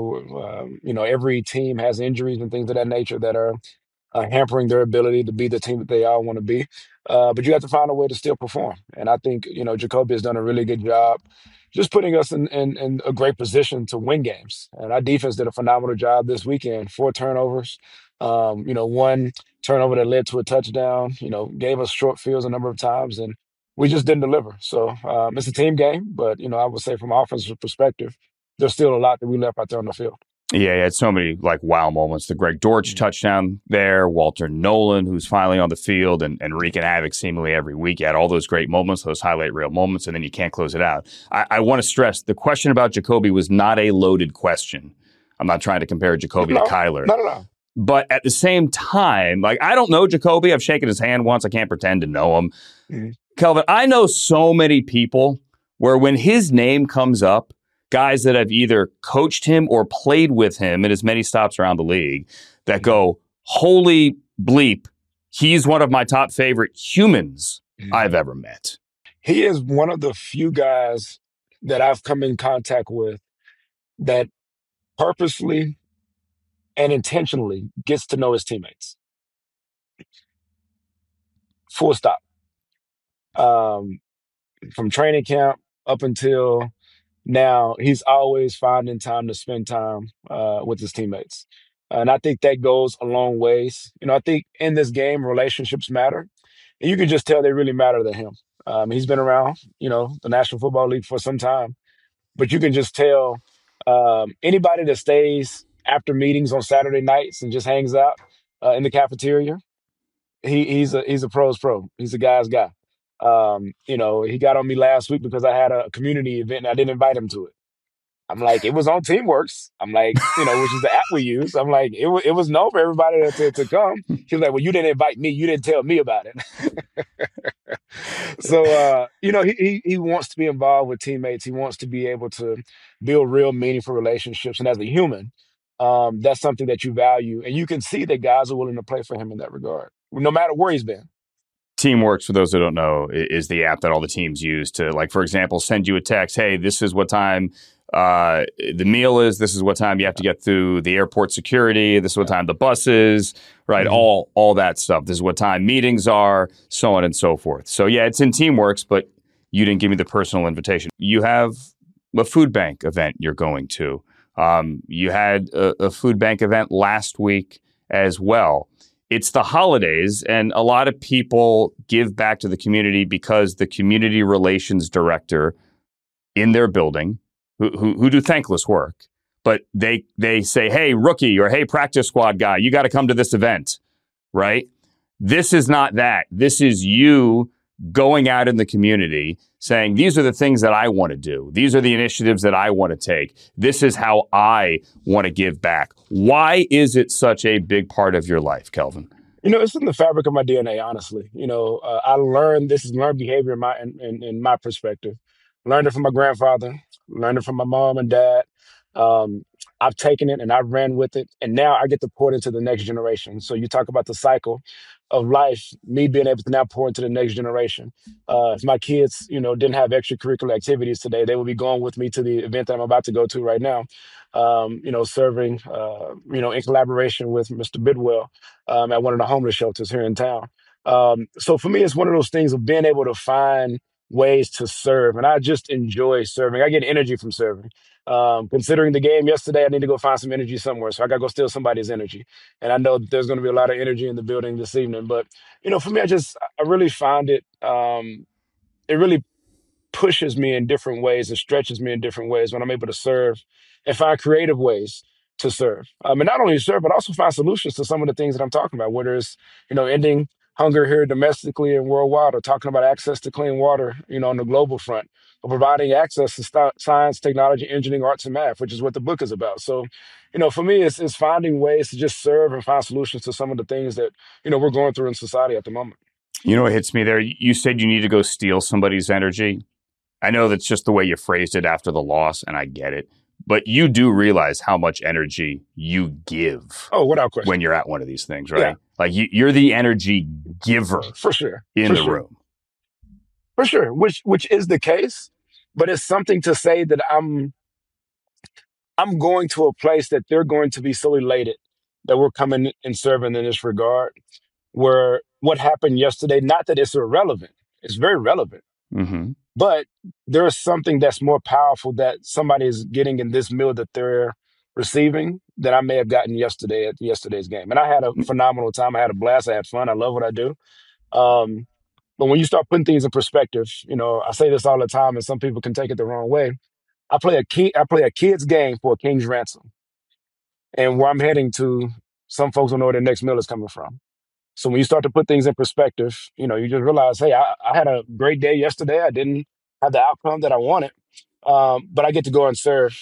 Every team has injuries and things of that nature that are hampering their ability to be the team that they all want to be. But you have to find a way to still perform. And I think, Jacoby has done a really good job just putting us in a great position to win games. And our defense did a phenomenal job this weekend. 4 turnovers, one turnover that led to a touchdown, gave us short fields a number of times, and we just didn't deliver. So it's a team game, but, I would say from an offensive perspective, there's still a lot that we left out there on the field. Yeah, he had so many wow moments. The Greg Dortch touchdown there, Walter Nolan, who's finally on the field and wreaking havoc seemingly every week. He had all those great moments, those highlight reel moments, and then you can't close it out. I want to stress, the question about Jacoby was not a loaded question. I'm not trying to compare Jacoby to Kyler. Not at all. But at the same time, I don't know Jacoby. I've shaken his hand once. I can't pretend to know him. Mm-hmm. Kelvin, I know so many people where when his name comes up, guys that have either coached him or played with him in as many stops around the league that go, holy bleep, he's one of my top favorite humans I've ever met. He is one of the few guys that I've come in contact with that purposely and intentionally gets to know his teammates. Full stop. From training camp up until now, he's always finding time to spend time with his teammates. And I think that goes a long ways. I think in this game, relationships matter. And you can just tell they really matter to him. He's been around, the National Football League for some time. But you can just tell anybody that stays after meetings on Saturday nights and just hangs out in the cafeteria, he's a pro's pro. He's a guy's guy. He got on me last week because I had a community event and I didn't invite him to it. I'm like, it was on Teamworks. I'm like, which is the app we use. I'm like, it was known for everybody to come. He's like, well, you didn't invite me. You didn't tell me about it. So, he wants to be involved with teammates. He wants to be able to build real meaningful relationships. And as a human, that's something that you value. And you can see that guys are willing to play for him in that regard, no matter where he's been. Teamworks, for those that don't know, is the app that all the teams use to, for example, send you a text. Hey, this is what time the meal is. This is what time you have to get through the airport security. This is what time the bus is, right? Mm-hmm. All that stuff. This is what time meetings are, so on and so forth. So yeah, it's in Teamworks, but you didn't give me the personal invitation. You have a food bank event you're going to. You had a food bank event last week as well. It's the holidays, and a lot of people give back to the community because the community relations director in their building, who do thankless work, but they say, hey, rookie, or hey, practice squad guy, you got to come to this event, right? This is not that. This is you going out in the community saying, these are the things that I want to do. These are the initiatives that I want to take. This is how I want to give back. Why is it such a big part of your life, Kelvin? It's in the fabric of my DNA, honestly. I learned, this is learned behavior in my perspective. Learned it from my grandfather, learned it from my mom and dad, I've taken it and I've ran with it, and now I get to pour it into the next generation. So you talk about the cycle of life, me being able to now pour into the next generation. If my kids, didn't have extracurricular activities today, they would be going with me to the event that I'm about to go to right now. Serving, in collaboration with Mr. Bidwell at one of the homeless shelters here in town. So for me, it's one of those things of being able to find ways to serve, and I just enjoy serving. I get energy from serving. Considering the game yesterday, I need to go find some energy somewhere. So I got to go steal somebody's energy. And I know that there's going to be a lot of energy in the building this evening. But, for me, I really find it really pushes me in different ways and stretches me in different ways when I'm able to serve and find creative ways to serve. And not only serve, but also find solutions to some of the things that I'm talking about, whether it's, ending hunger here domestically and worldwide, or talking about access to clean water, on the global front, or providing access to science, technology, engineering, arts, and math, which is what the book is about. So, for me, it's finding ways to just serve and find solutions to some of the things that, we're going through in society at the moment. You know what hits me there? You said you need to go steal somebody's energy. I know that's just the way you phrased it after the loss, and I get it. But you do realize how much energy you give. Oh, without question. When you're at one of these things, right? Yeah. Like you're the energy giver for sure in the room. For sure, which is the case, but it's something to say that I'm going to a place that they're going to be so elated that we're coming and serving in this regard, where what happened yesterday, not that it's irrelevant, it's very relevant. Mm-hmm. But there is something that's more powerful that somebody is getting in this meal that they're receiving that I may have gotten yesterday at yesterday's game. And I had a phenomenal time. I had a blast. I had fun. I love what I do. But when you start putting things in perspective, I say this all the time, and some people can take it the wrong way. I play a kid's game for a king's ransom. And where I'm heading to, some folks don't know where their next meal is coming from. So when you start to put things in perspective, you just realize, hey, I had a great day yesterday. I didn't have the outcome that I wanted, but I get to go and serve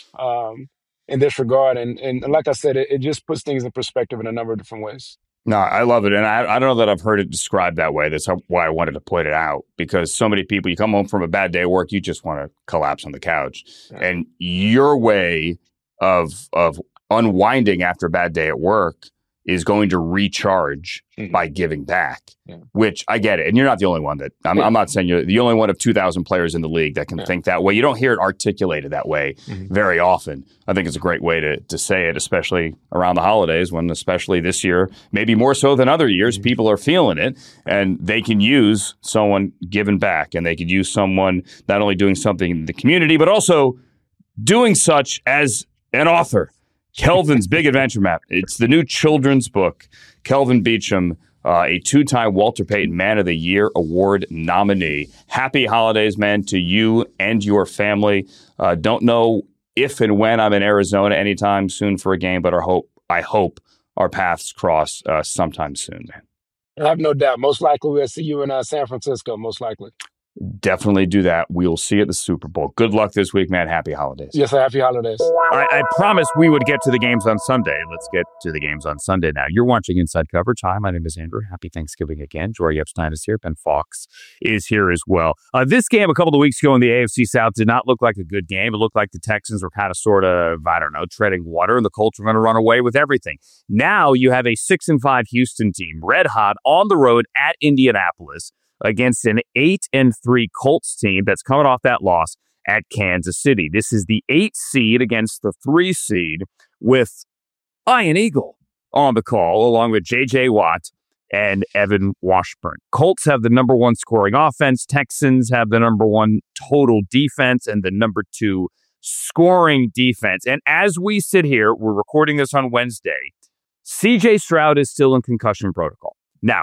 in this regard. And like I said, it just puts things in perspective in a number of different ways. No, I love it. And I don't know that I've heard it described that way. That's why I wanted to point it out, because so many people, you come home from a bad day of work, you just want to collapse on the couch. Yeah. And your way of unwinding after a bad day at work is going to recharge by giving back, which I get it. And you're not the only one that, I'm not saying you're the only one of 2,000 players in the league that can think that way. You don't hear it articulated that way very often. I think it's a great way to say it, especially around the holidays, when especially this year, maybe more so than other years, people are feeling it, and they can use someone giving back, and they could use someone not only doing something in the community, but also doing such as an author. Kelvin's Big Adventure Map. It's the new children's book. Kelvin Beachum, a two-time Walter Payton Man of the Year Award nominee. Happy holidays, man, to you and your family. Don't know if and when I'm in Arizona anytime soon for a game, but I hope our paths cross sometime soon, man. I have no doubt. Most likely we'll see you in San Francisco, most likely. Definitely do that. We'll see you at the Super Bowl. Good luck this week, man. Happy holidays. Yes, sir. Happy holidays. I promised we would get to the games on Sunday. Let's get to the games on Sunday now. You're watching Inside Coverage. Hi, my name is Andrew. Happy Thanksgiving again. Jory Epstein is here. Ben Fox is here as well. This game a couple of weeks ago in the AFC South did not look like a good game. It looked like the Texans were kind of sort of, treading water, and the Colts were going to run away with everything. Now you have a 6-5 Houston team, red hot, on the road at Indianapolis, against an 8-3 Colts team that's coming off that loss at Kansas City. This is the 8 seed against the 3 seed, with Ian Eagle on the call, along with J.J. Watt and Evan Washburn. Colts have the number 1 scoring offense. Texans have the number 1 total defense and the number 2 scoring defense. And as we sit here, we're recording this on Wednesday, C.J. Stroud is still in concussion protocol. Now,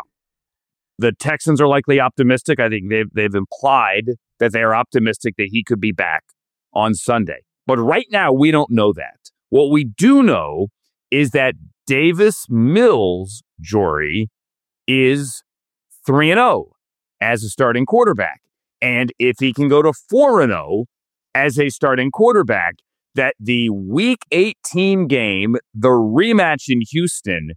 the Texans are likely optimistic. I think they've implied that they are optimistic that he could be back on Sunday. But right now, we don't know that. What we do know is that Davis Mills, Jory, is 3-0 as a starting quarterback. And if he can go to 4-0 as a starting quarterback, that the Week 18 game, the rematch in Houston,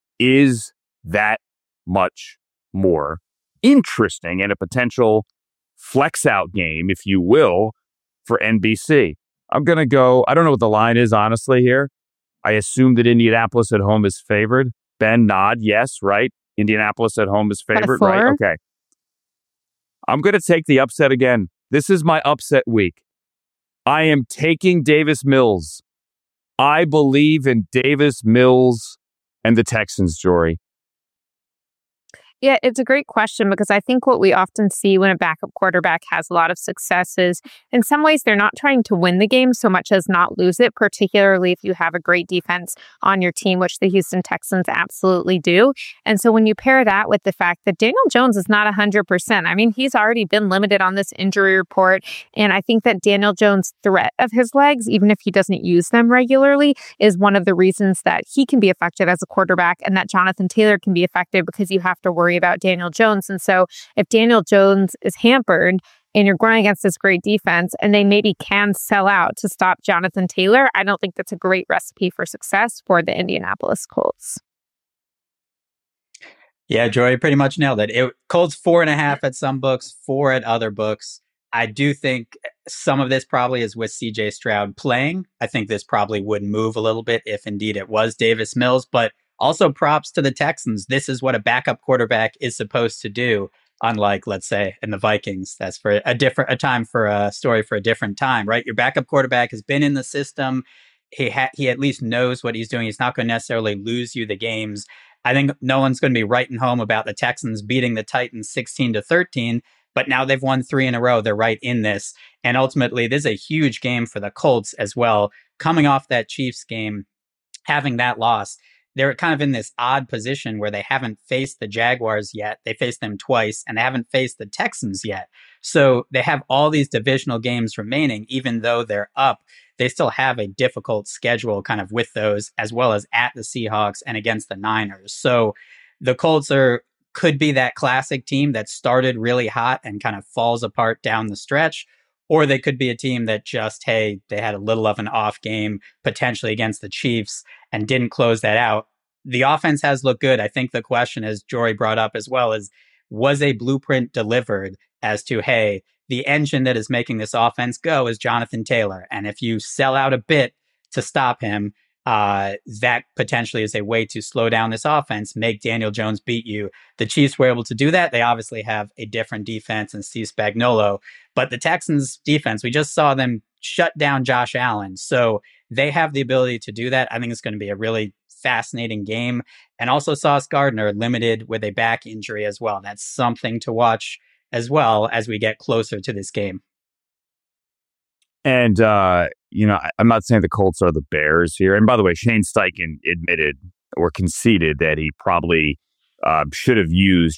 is that much more interesting, and a potential flex out game, if you will, for NBC. I'm going to go, I don't know what the line is, honestly, here. I assume that Indianapolis at home is favored. Ben, nod, yes, right? Indianapolis at home is favored, right? Okay. I'm going to take the upset again. This is my upset week. I am taking Davis Mills. I believe in Davis Mills and the Texans, Jory. Yeah, it's a great question because I think what we often see when a backup quarterback has a lot of success is in some ways they're not trying to win the game so much as not lose it, particularly if you have a great defense on your team, which the Houston Texans absolutely do. And so when you pair that with the fact that Daniel Jones is not 100%, I mean, he's already been limited on this injury report. And I think that Daniel Jones' threat of his legs, even if he doesn't use them regularly, is one of the reasons that he can be effective as a quarterback and that Jonathan Taylor can be effective because you have to worry about Daniel Jones. And so if Daniel Jones is hampered and you're going against this great defense and they maybe can sell out to stop Jonathan Taylor, I don't think that's a great recipe for success for the Indianapolis Colts. Yeah, Jory pretty much nailed it. Colts 4.5 at some books, 4 at other books. I do think some of this probably is with CJ Stroud playing. I think this probably would move a little bit if indeed it was Davis Mills, but also props to the Texans. This is what a backup quarterback is supposed to do, unlike, let's say, in the Vikings. That's for a time for a story for a different time, right? Your backup quarterback has been in the system. He at least knows what he's doing. He's not going to necessarily lose you the games. I think no one's going to be writing home about the Texans beating the Titans 16-13, but now they've won 3 in a row. They're right in this. And ultimately, this is a huge game for the Colts as well. Coming off that Chiefs game, having that loss, they're kind of in this odd position where they haven't faced the Jaguars yet. They faced them twice, and they haven't faced the Texans yet. So they have all these divisional games remaining, even though they're up. They still have a difficult schedule kind of with those, as well as at the Seahawks and against the Niners. So the Colts could be that classic team that started really hot and kind of falls apart down the stretch. Or they could be a team that just, hey, they had a little of an off game potentially against the Chiefs and didn't close that out. The offense has looked good. I think the question, as Jory brought up as well, is was a blueprint delivered as to, hey, the engine that is making this offense go is Jonathan Taylor. And if you sell out a bit to stop him, that potentially is a way to slow down this offense, make Daniel Jones beat you. The Chiefs were able to do that. They obviously have a different defense in Steve Spagnuolo, but the Texans defense, we just saw them shut down Josh Allen. So they have the ability to do that. I think it's going to be a really fascinating game. And also Sauce Gardner limited with a back injury as well. That's something to watch as well as we get closer to this game. And, I'm not saying the Colts are the Bears here. And by the way, Shane Steichen admitted or conceded that he probably should have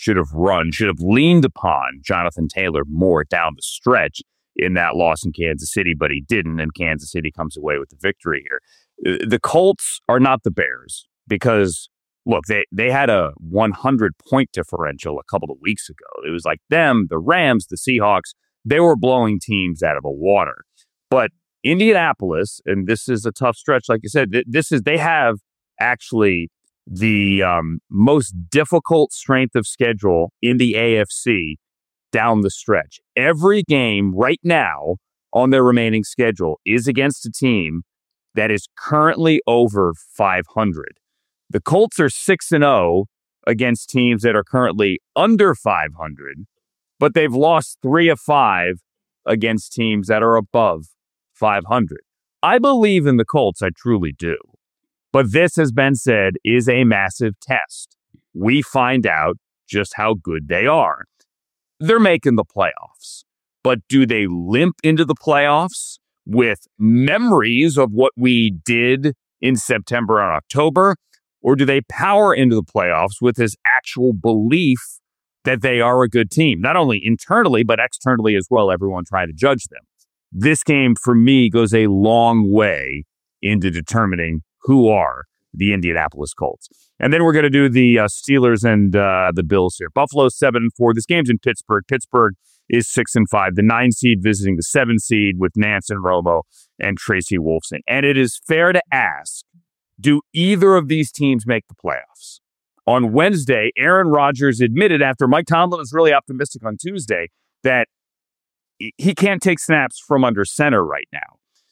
leaned upon Jonathan Taylor more down the stretch in that loss in Kansas City, but he didn't. And Kansas City comes away with the victory here. The Colts are not the Bears because, look, they had a 100-point differential a couple of weeks ago. It was like them, the Rams, the Seahawks, they were blowing teams out of the water. But Indianapolis, and this is a tough stretch, like you said, they have actually the most difficult strength of schedule in the AFC down the stretch. Every game right now on their remaining schedule is against a team that is currently over 500. The Colts are 6-0 against teams that are currently under 500, but they've lost 3 of 5 against teams that are above 500. I believe in the Colts, I truly do. But this, has been said, is a massive test. We find out just how good they are. They're making the playoffs. But do they limp into the playoffs with memories of what we did in September and October? Or do they power into the playoffs with this actual belief that they are a good team? Not only internally, but externally as well, everyone trying to judge them. This game, for me, goes a long way into determining who are the Indianapolis Colts. And then we're going to do the Steelers and the Bills here. Buffalo 7-4. This game's in Pittsburgh. Pittsburgh is 6-5. The 9 seed visiting the 7 seed with Nance and Romo and Tracy Wolfson. And it is fair to ask, do either of these teams make the playoffs? On Wednesday, Aaron Rodgers admitted, after Mike Tomlin was really optimistic on Tuesday, that he can't take snaps from under center right now.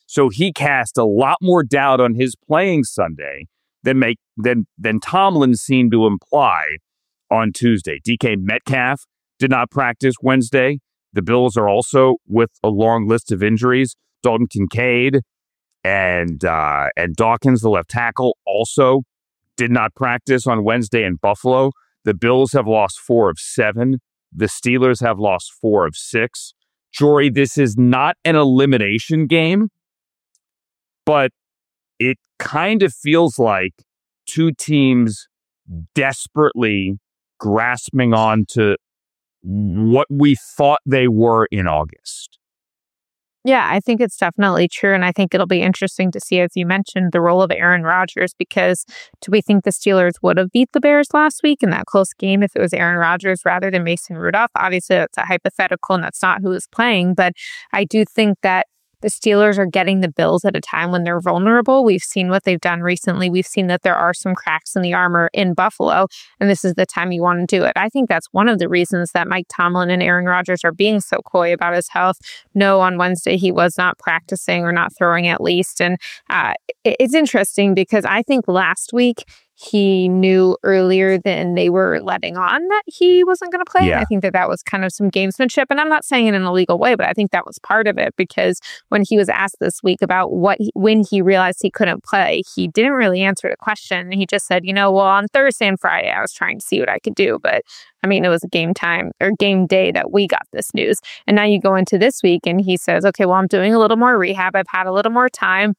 So he cast a lot more doubt on his playing Sunday than Tomlin seemed to imply on Tuesday. DK Metcalf did not practice Wednesday. The Bills are also with a long list of injuries. Dalton Kincaid and Dawkins, the left tackle, also did not practice on Wednesday in Buffalo. The Bills have lost 4 of 7. The Steelers have lost 4 of 6. Jory, this is not an elimination game, but it kind of feels like two teams desperately grasping on to what we thought they were in August. Yeah, I think it's definitely true. And I think it'll be interesting to see, as you mentioned, the role of Aaron Rodgers, because do we think the Steelers would have beat the Bears last week in that close game if it was Aaron Rodgers rather than Mason Rudolph? Obviously, that's a hypothetical and that's not who is playing. But I do think that the Steelers are getting the Bills at a time when they're vulnerable. We've seen what they've done recently. We've seen that there are some cracks in the armor in Buffalo, and this is the time you want to do it. I think that's one of the reasons that Mike Tomlin and Aaron Rodgers are being so coy about his health. No, on Wednesday, he was not practicing or not throwing at least. And it's interesting because I think last week, he knew earlier than they were letting on that he wasn't going to play. Yeah. And I think that was kind of some gamesmanship. And I'm not saying it in a legal way, but I think that was part of it, because when he was asked this week about when he realized he couldn't play, he didn't really answer the question. He just said, well, on Thursday and Friday, I was trying to see what I could do. But I mean, it was a game time or game day that we got this news. And now you go into this week and he says, okay, well, I'm doing a little more rehab. I've had a little more time.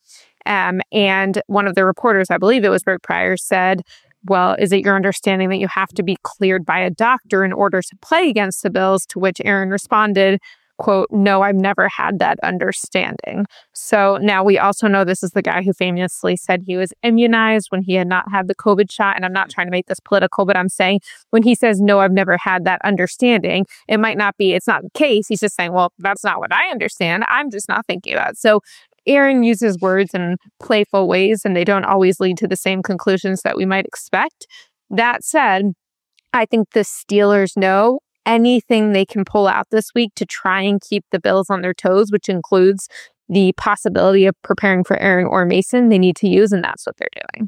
And one of the reporters, I believe it was Bert Pryor, said, well, is it your understanding that you have to be cleared by a doctor in order to play against the Bills? To which Aaron responded, quote, no, I've never had that understanding. So now we also know this is the guy who famously said he was immunized when he had not had the COVID shot. And I'm not trying to make this political, but I'm saying when he says, no, I've never had that understanding, it might not be, it's not the case. He's just saying, well, that's not what I understand. I'm just not thinking about it. So Aaron uses words in playful ways, and they don't always lead to the same conclusions that we might expect. That said, I think the Steelers know anything they can pull out this week to try and keep the Bills on their toes, which includes the possibility of preparing for Aaron or Mason, they need to use, and that's what they're doing.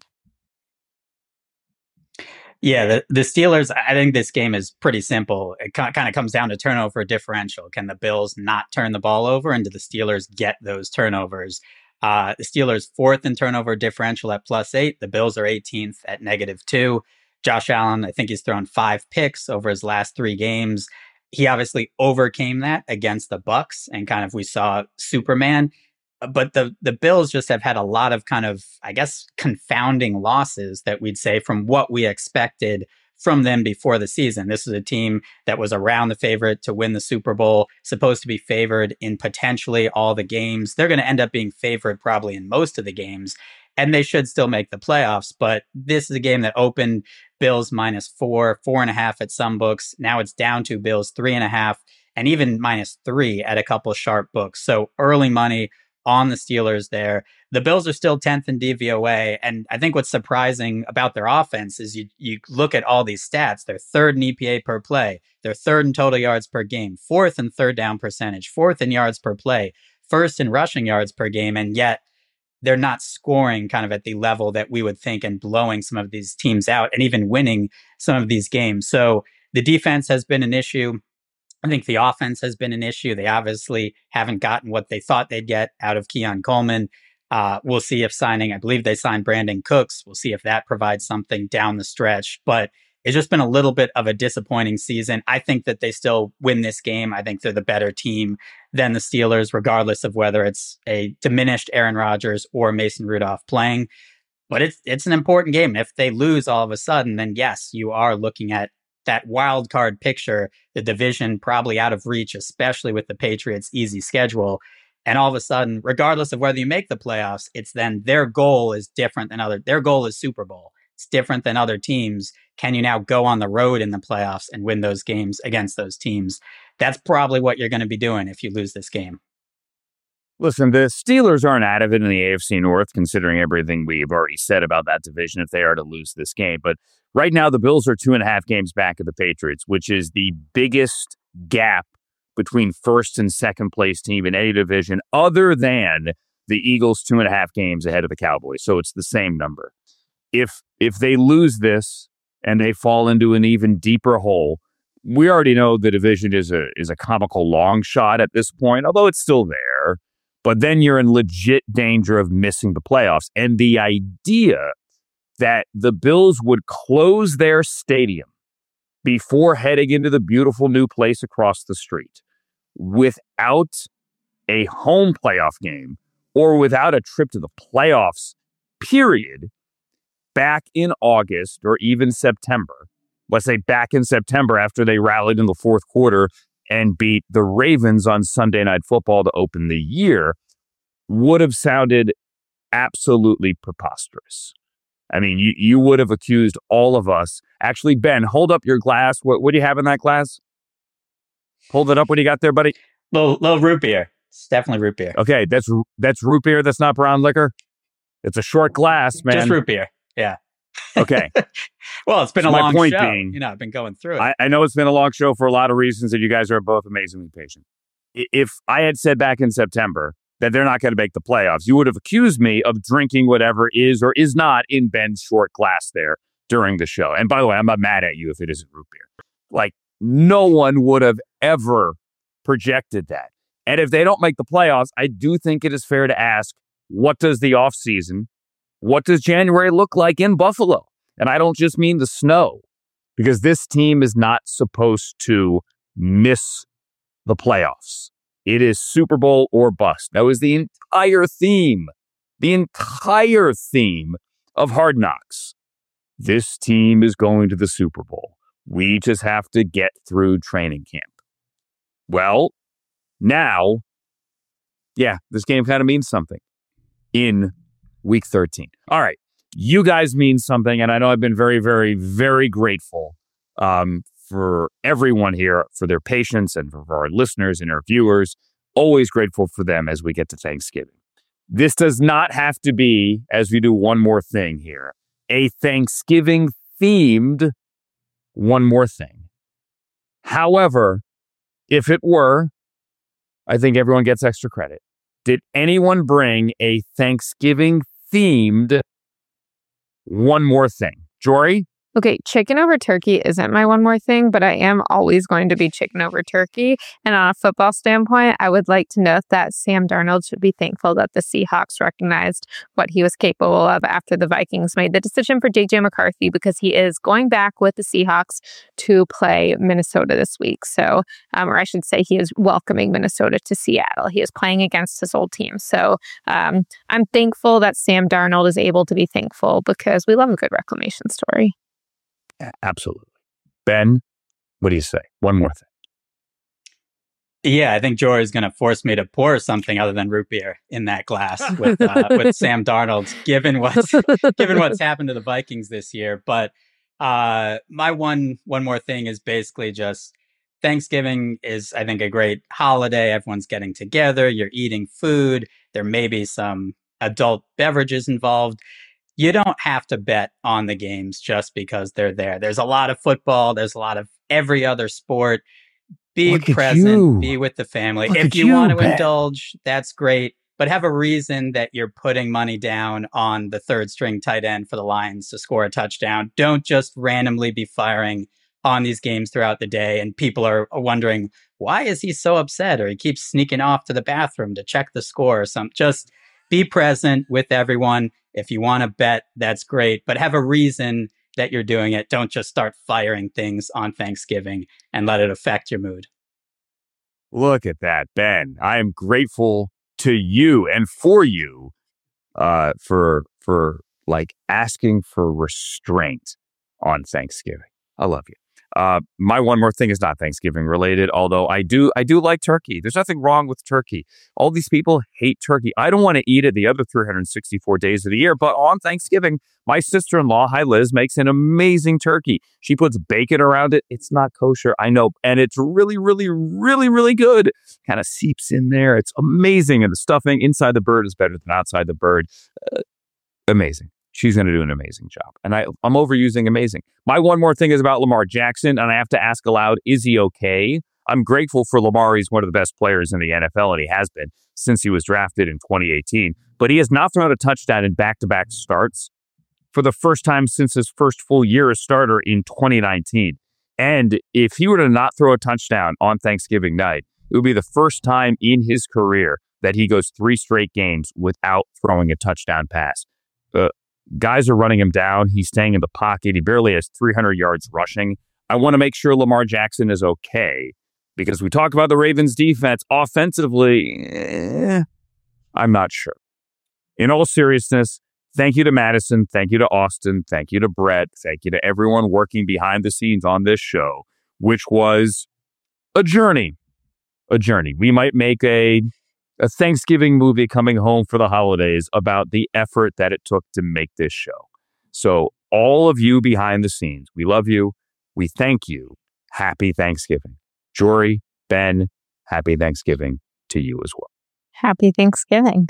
Yeah, the Steelers, I think this game is pretty simple. It kind of comes down to turnover differential. Can the Bills not turn the ball over, and do the Steelers get those turnovers? The Steelers 4th in turnover differential at +8. The Bills are 18th at -2. Josh Allen, I think he's thrown 5 picks over his last 3 games. He obviously overcame that against the Bucs, and kind of we saw Superman. But the Bills just have had a lot of kind of, I guess, confounding losses that we'd say from what we expected from them before the season. This is a team that was around the favorite to win the Super Bowl, supposed to be favored in potentially all the games. They're going to end up being favored probably in most of the games, and they should still make the playoffs. But this is a game that opened Bills -4, 4.5 at some books. Now it's down to Bills 3.5, and even -3 at a couple of sharp books. So early money on the Steelers there. The Bills are still 10th in DVOA. And I think what's surprising about their offense is you look at all these stats. They're 3rd in EPA per play. They're 3rd in total yards per game, 4th in third down percentage, 4th in yards per play, 1st in rushing yards per game. And yet they're not scoring kind of at the level that we would think and blowing some of these teams out and even winning some of these games. So the defense has been an issue. I think the offense has been an issue. They obviously haven't gotten what they thought they'd get out of Keon Coleman. We'll see if I believe they signed Brandon Cooks. We'll see if that provides something down the stretch. But it's just been a little bit of a disappointing season. I think that they still win this game. I think they're the better team than the Steelers, regardless of whether it's a diminished Aaron Rodgers or Mason Rudolph playing. But it's an important game. If they lose all of a sudden, then yes, you are looking at that wild card picture, the division probably out of reach, especially with the Patriots' easy schedule. And all of a sudden, regardless of whether you make the playoffs, it's then their goal is different than their goal is Super Bowl. It's different than other teams. Can you now go on the road in the playoffs and win those games against those teams? That's probably what you're going to be doing if you lose this game. Listen, the Steelers aren't out of it in the AFC North, considering everything we've already said about that division if they are to lose this game. But right now, the Bills are 2.5 games back of the Patriots, which is the biggest gap between first and second place team in any division other than the Eagles 2.5 games ahead of the Cowboys. So it's the same number. If they lose this and they fall into an even deeper hole, we already know the division is a comical long shot at this point, although it's still there. But then you're in legit danger of missing the playoffs. And the idea that the Bills would close their stadium before heading into the beautiful new place across the street without a home playoff game or without a trip to the playoffs, period, back in August or even September, let's say back in September after they rallied in the fourth quarter and beat the Ravens on Sunday Night Football to open the year, would have sounded absolutely preposterous. I mean, you would have accused all of us. Actually, Ben, hold up your glass. What do you have in that glass? Hold it up. What do you got there, buddy? Little root beer. It's definitely root beer. Okay, that's root beer. That's not brown liquor. It's a short glass, man. Just root beer. Yeah. Okay. Well, it's been a my long point show. Being, I've been going through it. I know it's been a long show for a lot of reasons, and you guys are both amazingly patient. If I had said back in September that they're not going to make the playoffs, you would have accused me of drinking whatever is or is not in Ben's short glass there during the show. And by the way, I'm not mad at you if it isn't root beer. Like, no one would have ever projected that. And if they don't make the playoffs, I do think it is fair to ask, what does the offseason, what does January look like in Buffalo? And I don't just mean the snow, because this team is not supposed to miss the playoffs. It is Super Bowl or bust. That was the entire theme of Hard Knocks. This team is going to the Super Bowl. We just have to get through training camp. Well, now, yeah, this game kind of means something in week 13. All right. You guys mean something, and I know I've been very, very, very grateful for everyone here, for their patience, and for our listeners and our viewers. Always grateful for them as we get to Thanksgiving. This does not have to be, as we do one more thing here, a Thanksgiving-themed one more thing. However, if it were, I think everyone gets extra credit. Did anyone bring a Thanksgiving-themed one more thing? Jory? Okay, chicken over turkey isn't my one more thing, but I am always going to be chicken over turkey. And on a football standpoint, I would like to note that Sam Darnold should be thankful that the Seahawks recognized what he was capable of after the Vikings made the decision for J.J. McCarthy, because he is going back with the Seahawks to play Minnesota this week. So, or I should say he is welcoming Minnesota to Seattle. He is playing against his old team. So I'm thankful that Sam Darnold is able to be thankful, because we love a good reclamation story. Absolutely. Ben, what do you say? One more thing. Yeah, I think Jory is going to force me to pour something other than root beer in that glass with Sam Darnold, given what's happened to the Vikings this year. But my one more thing is basically just Thanksgiving is, I think, a great holiday. Everyone's getting together. You're eating food. There may be some adult beverages involved. You don't have to bet on the games just because they're there. There's a lot of football. There's a lot of every other sport. Be present. Be with the family. If you want to indulge, that's great. But have a reason that you're putting money down on the third string tight end for the Lions to score a touchdown. Don't just randomly be firing on these games throughout the day. And people are wondering, why is he so upset? Or he keeps sneaking off to the bathroom to check the score or something. Just be present with everyone. If you want to bet, that's great, but have a reason that you're doing it. Don't just start firing things on Thanksgiving and let it affect your mood. Look at that, Ben. I am grateful to you and for you for like asking for restraint on Thanksgiving. I love you. My one more thing is not Thanksgiving related, although I do like turkey. There's nothing wrong with turkey. All these people hate turkey. I don't want to eat it the other 364 days of the year, but on Thanksgiving, my sister-in-law, hi Liz, makes an amazing turkey. She puts bacon around it. It's not kosher, I know, and it's really, really, really, really good. Kind of seeps in there. It's amazing, and the stuffing inside the bird is better than outside the bird. Amazing. She's going to do an amazing job. And I'm overusing amazing. My one more thing is about Lamar Jackson, and I have to ask aloud, is he okay? I'm grateful for Lamar. He's one of the best players in the NFL, and he has been since he was drafted in 2018. But he has not thrown a touchdown in back-to-back starts for the first time since his first full year as starter in 2019. And if he were to not throw a touchdown on Thanksgiving night, it would be the first time in his career that he goes 3 straight games without throwing a touchdown pass. Guys are running him down. He's staying in the pocket. He barely has 300 yards rushing. I want to make sure Lamar Jackson is okay because we talk about the Ravens defense offensively. I'm not sure. In all seriousness, thank you to Madison. Thank you to Austin. Thank you to Brett. Thank you to everyone working behind the scenes on this show, which was a journey. A journey. We might make a Thanksgiving movie coming home for the holidays about the effort that it took to make this show. So all of you behind the scenes, we love you. We thank you. Happy Thanksgiving. Jory, Ben, happy Thanksgiving to you as well. Happy Thanksgiving.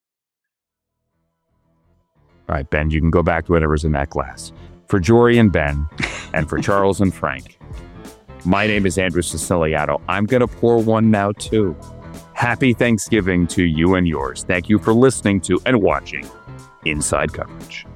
All right, Ben, you can go back to whatever's in that glass. For Jory and Ben, and for Charles and Frank, my name is Andrew Siciliano. I'm going to pour one now, too. Happy Thanksgiving to you and yours. Thank you for listening to and watching Inside Coverage.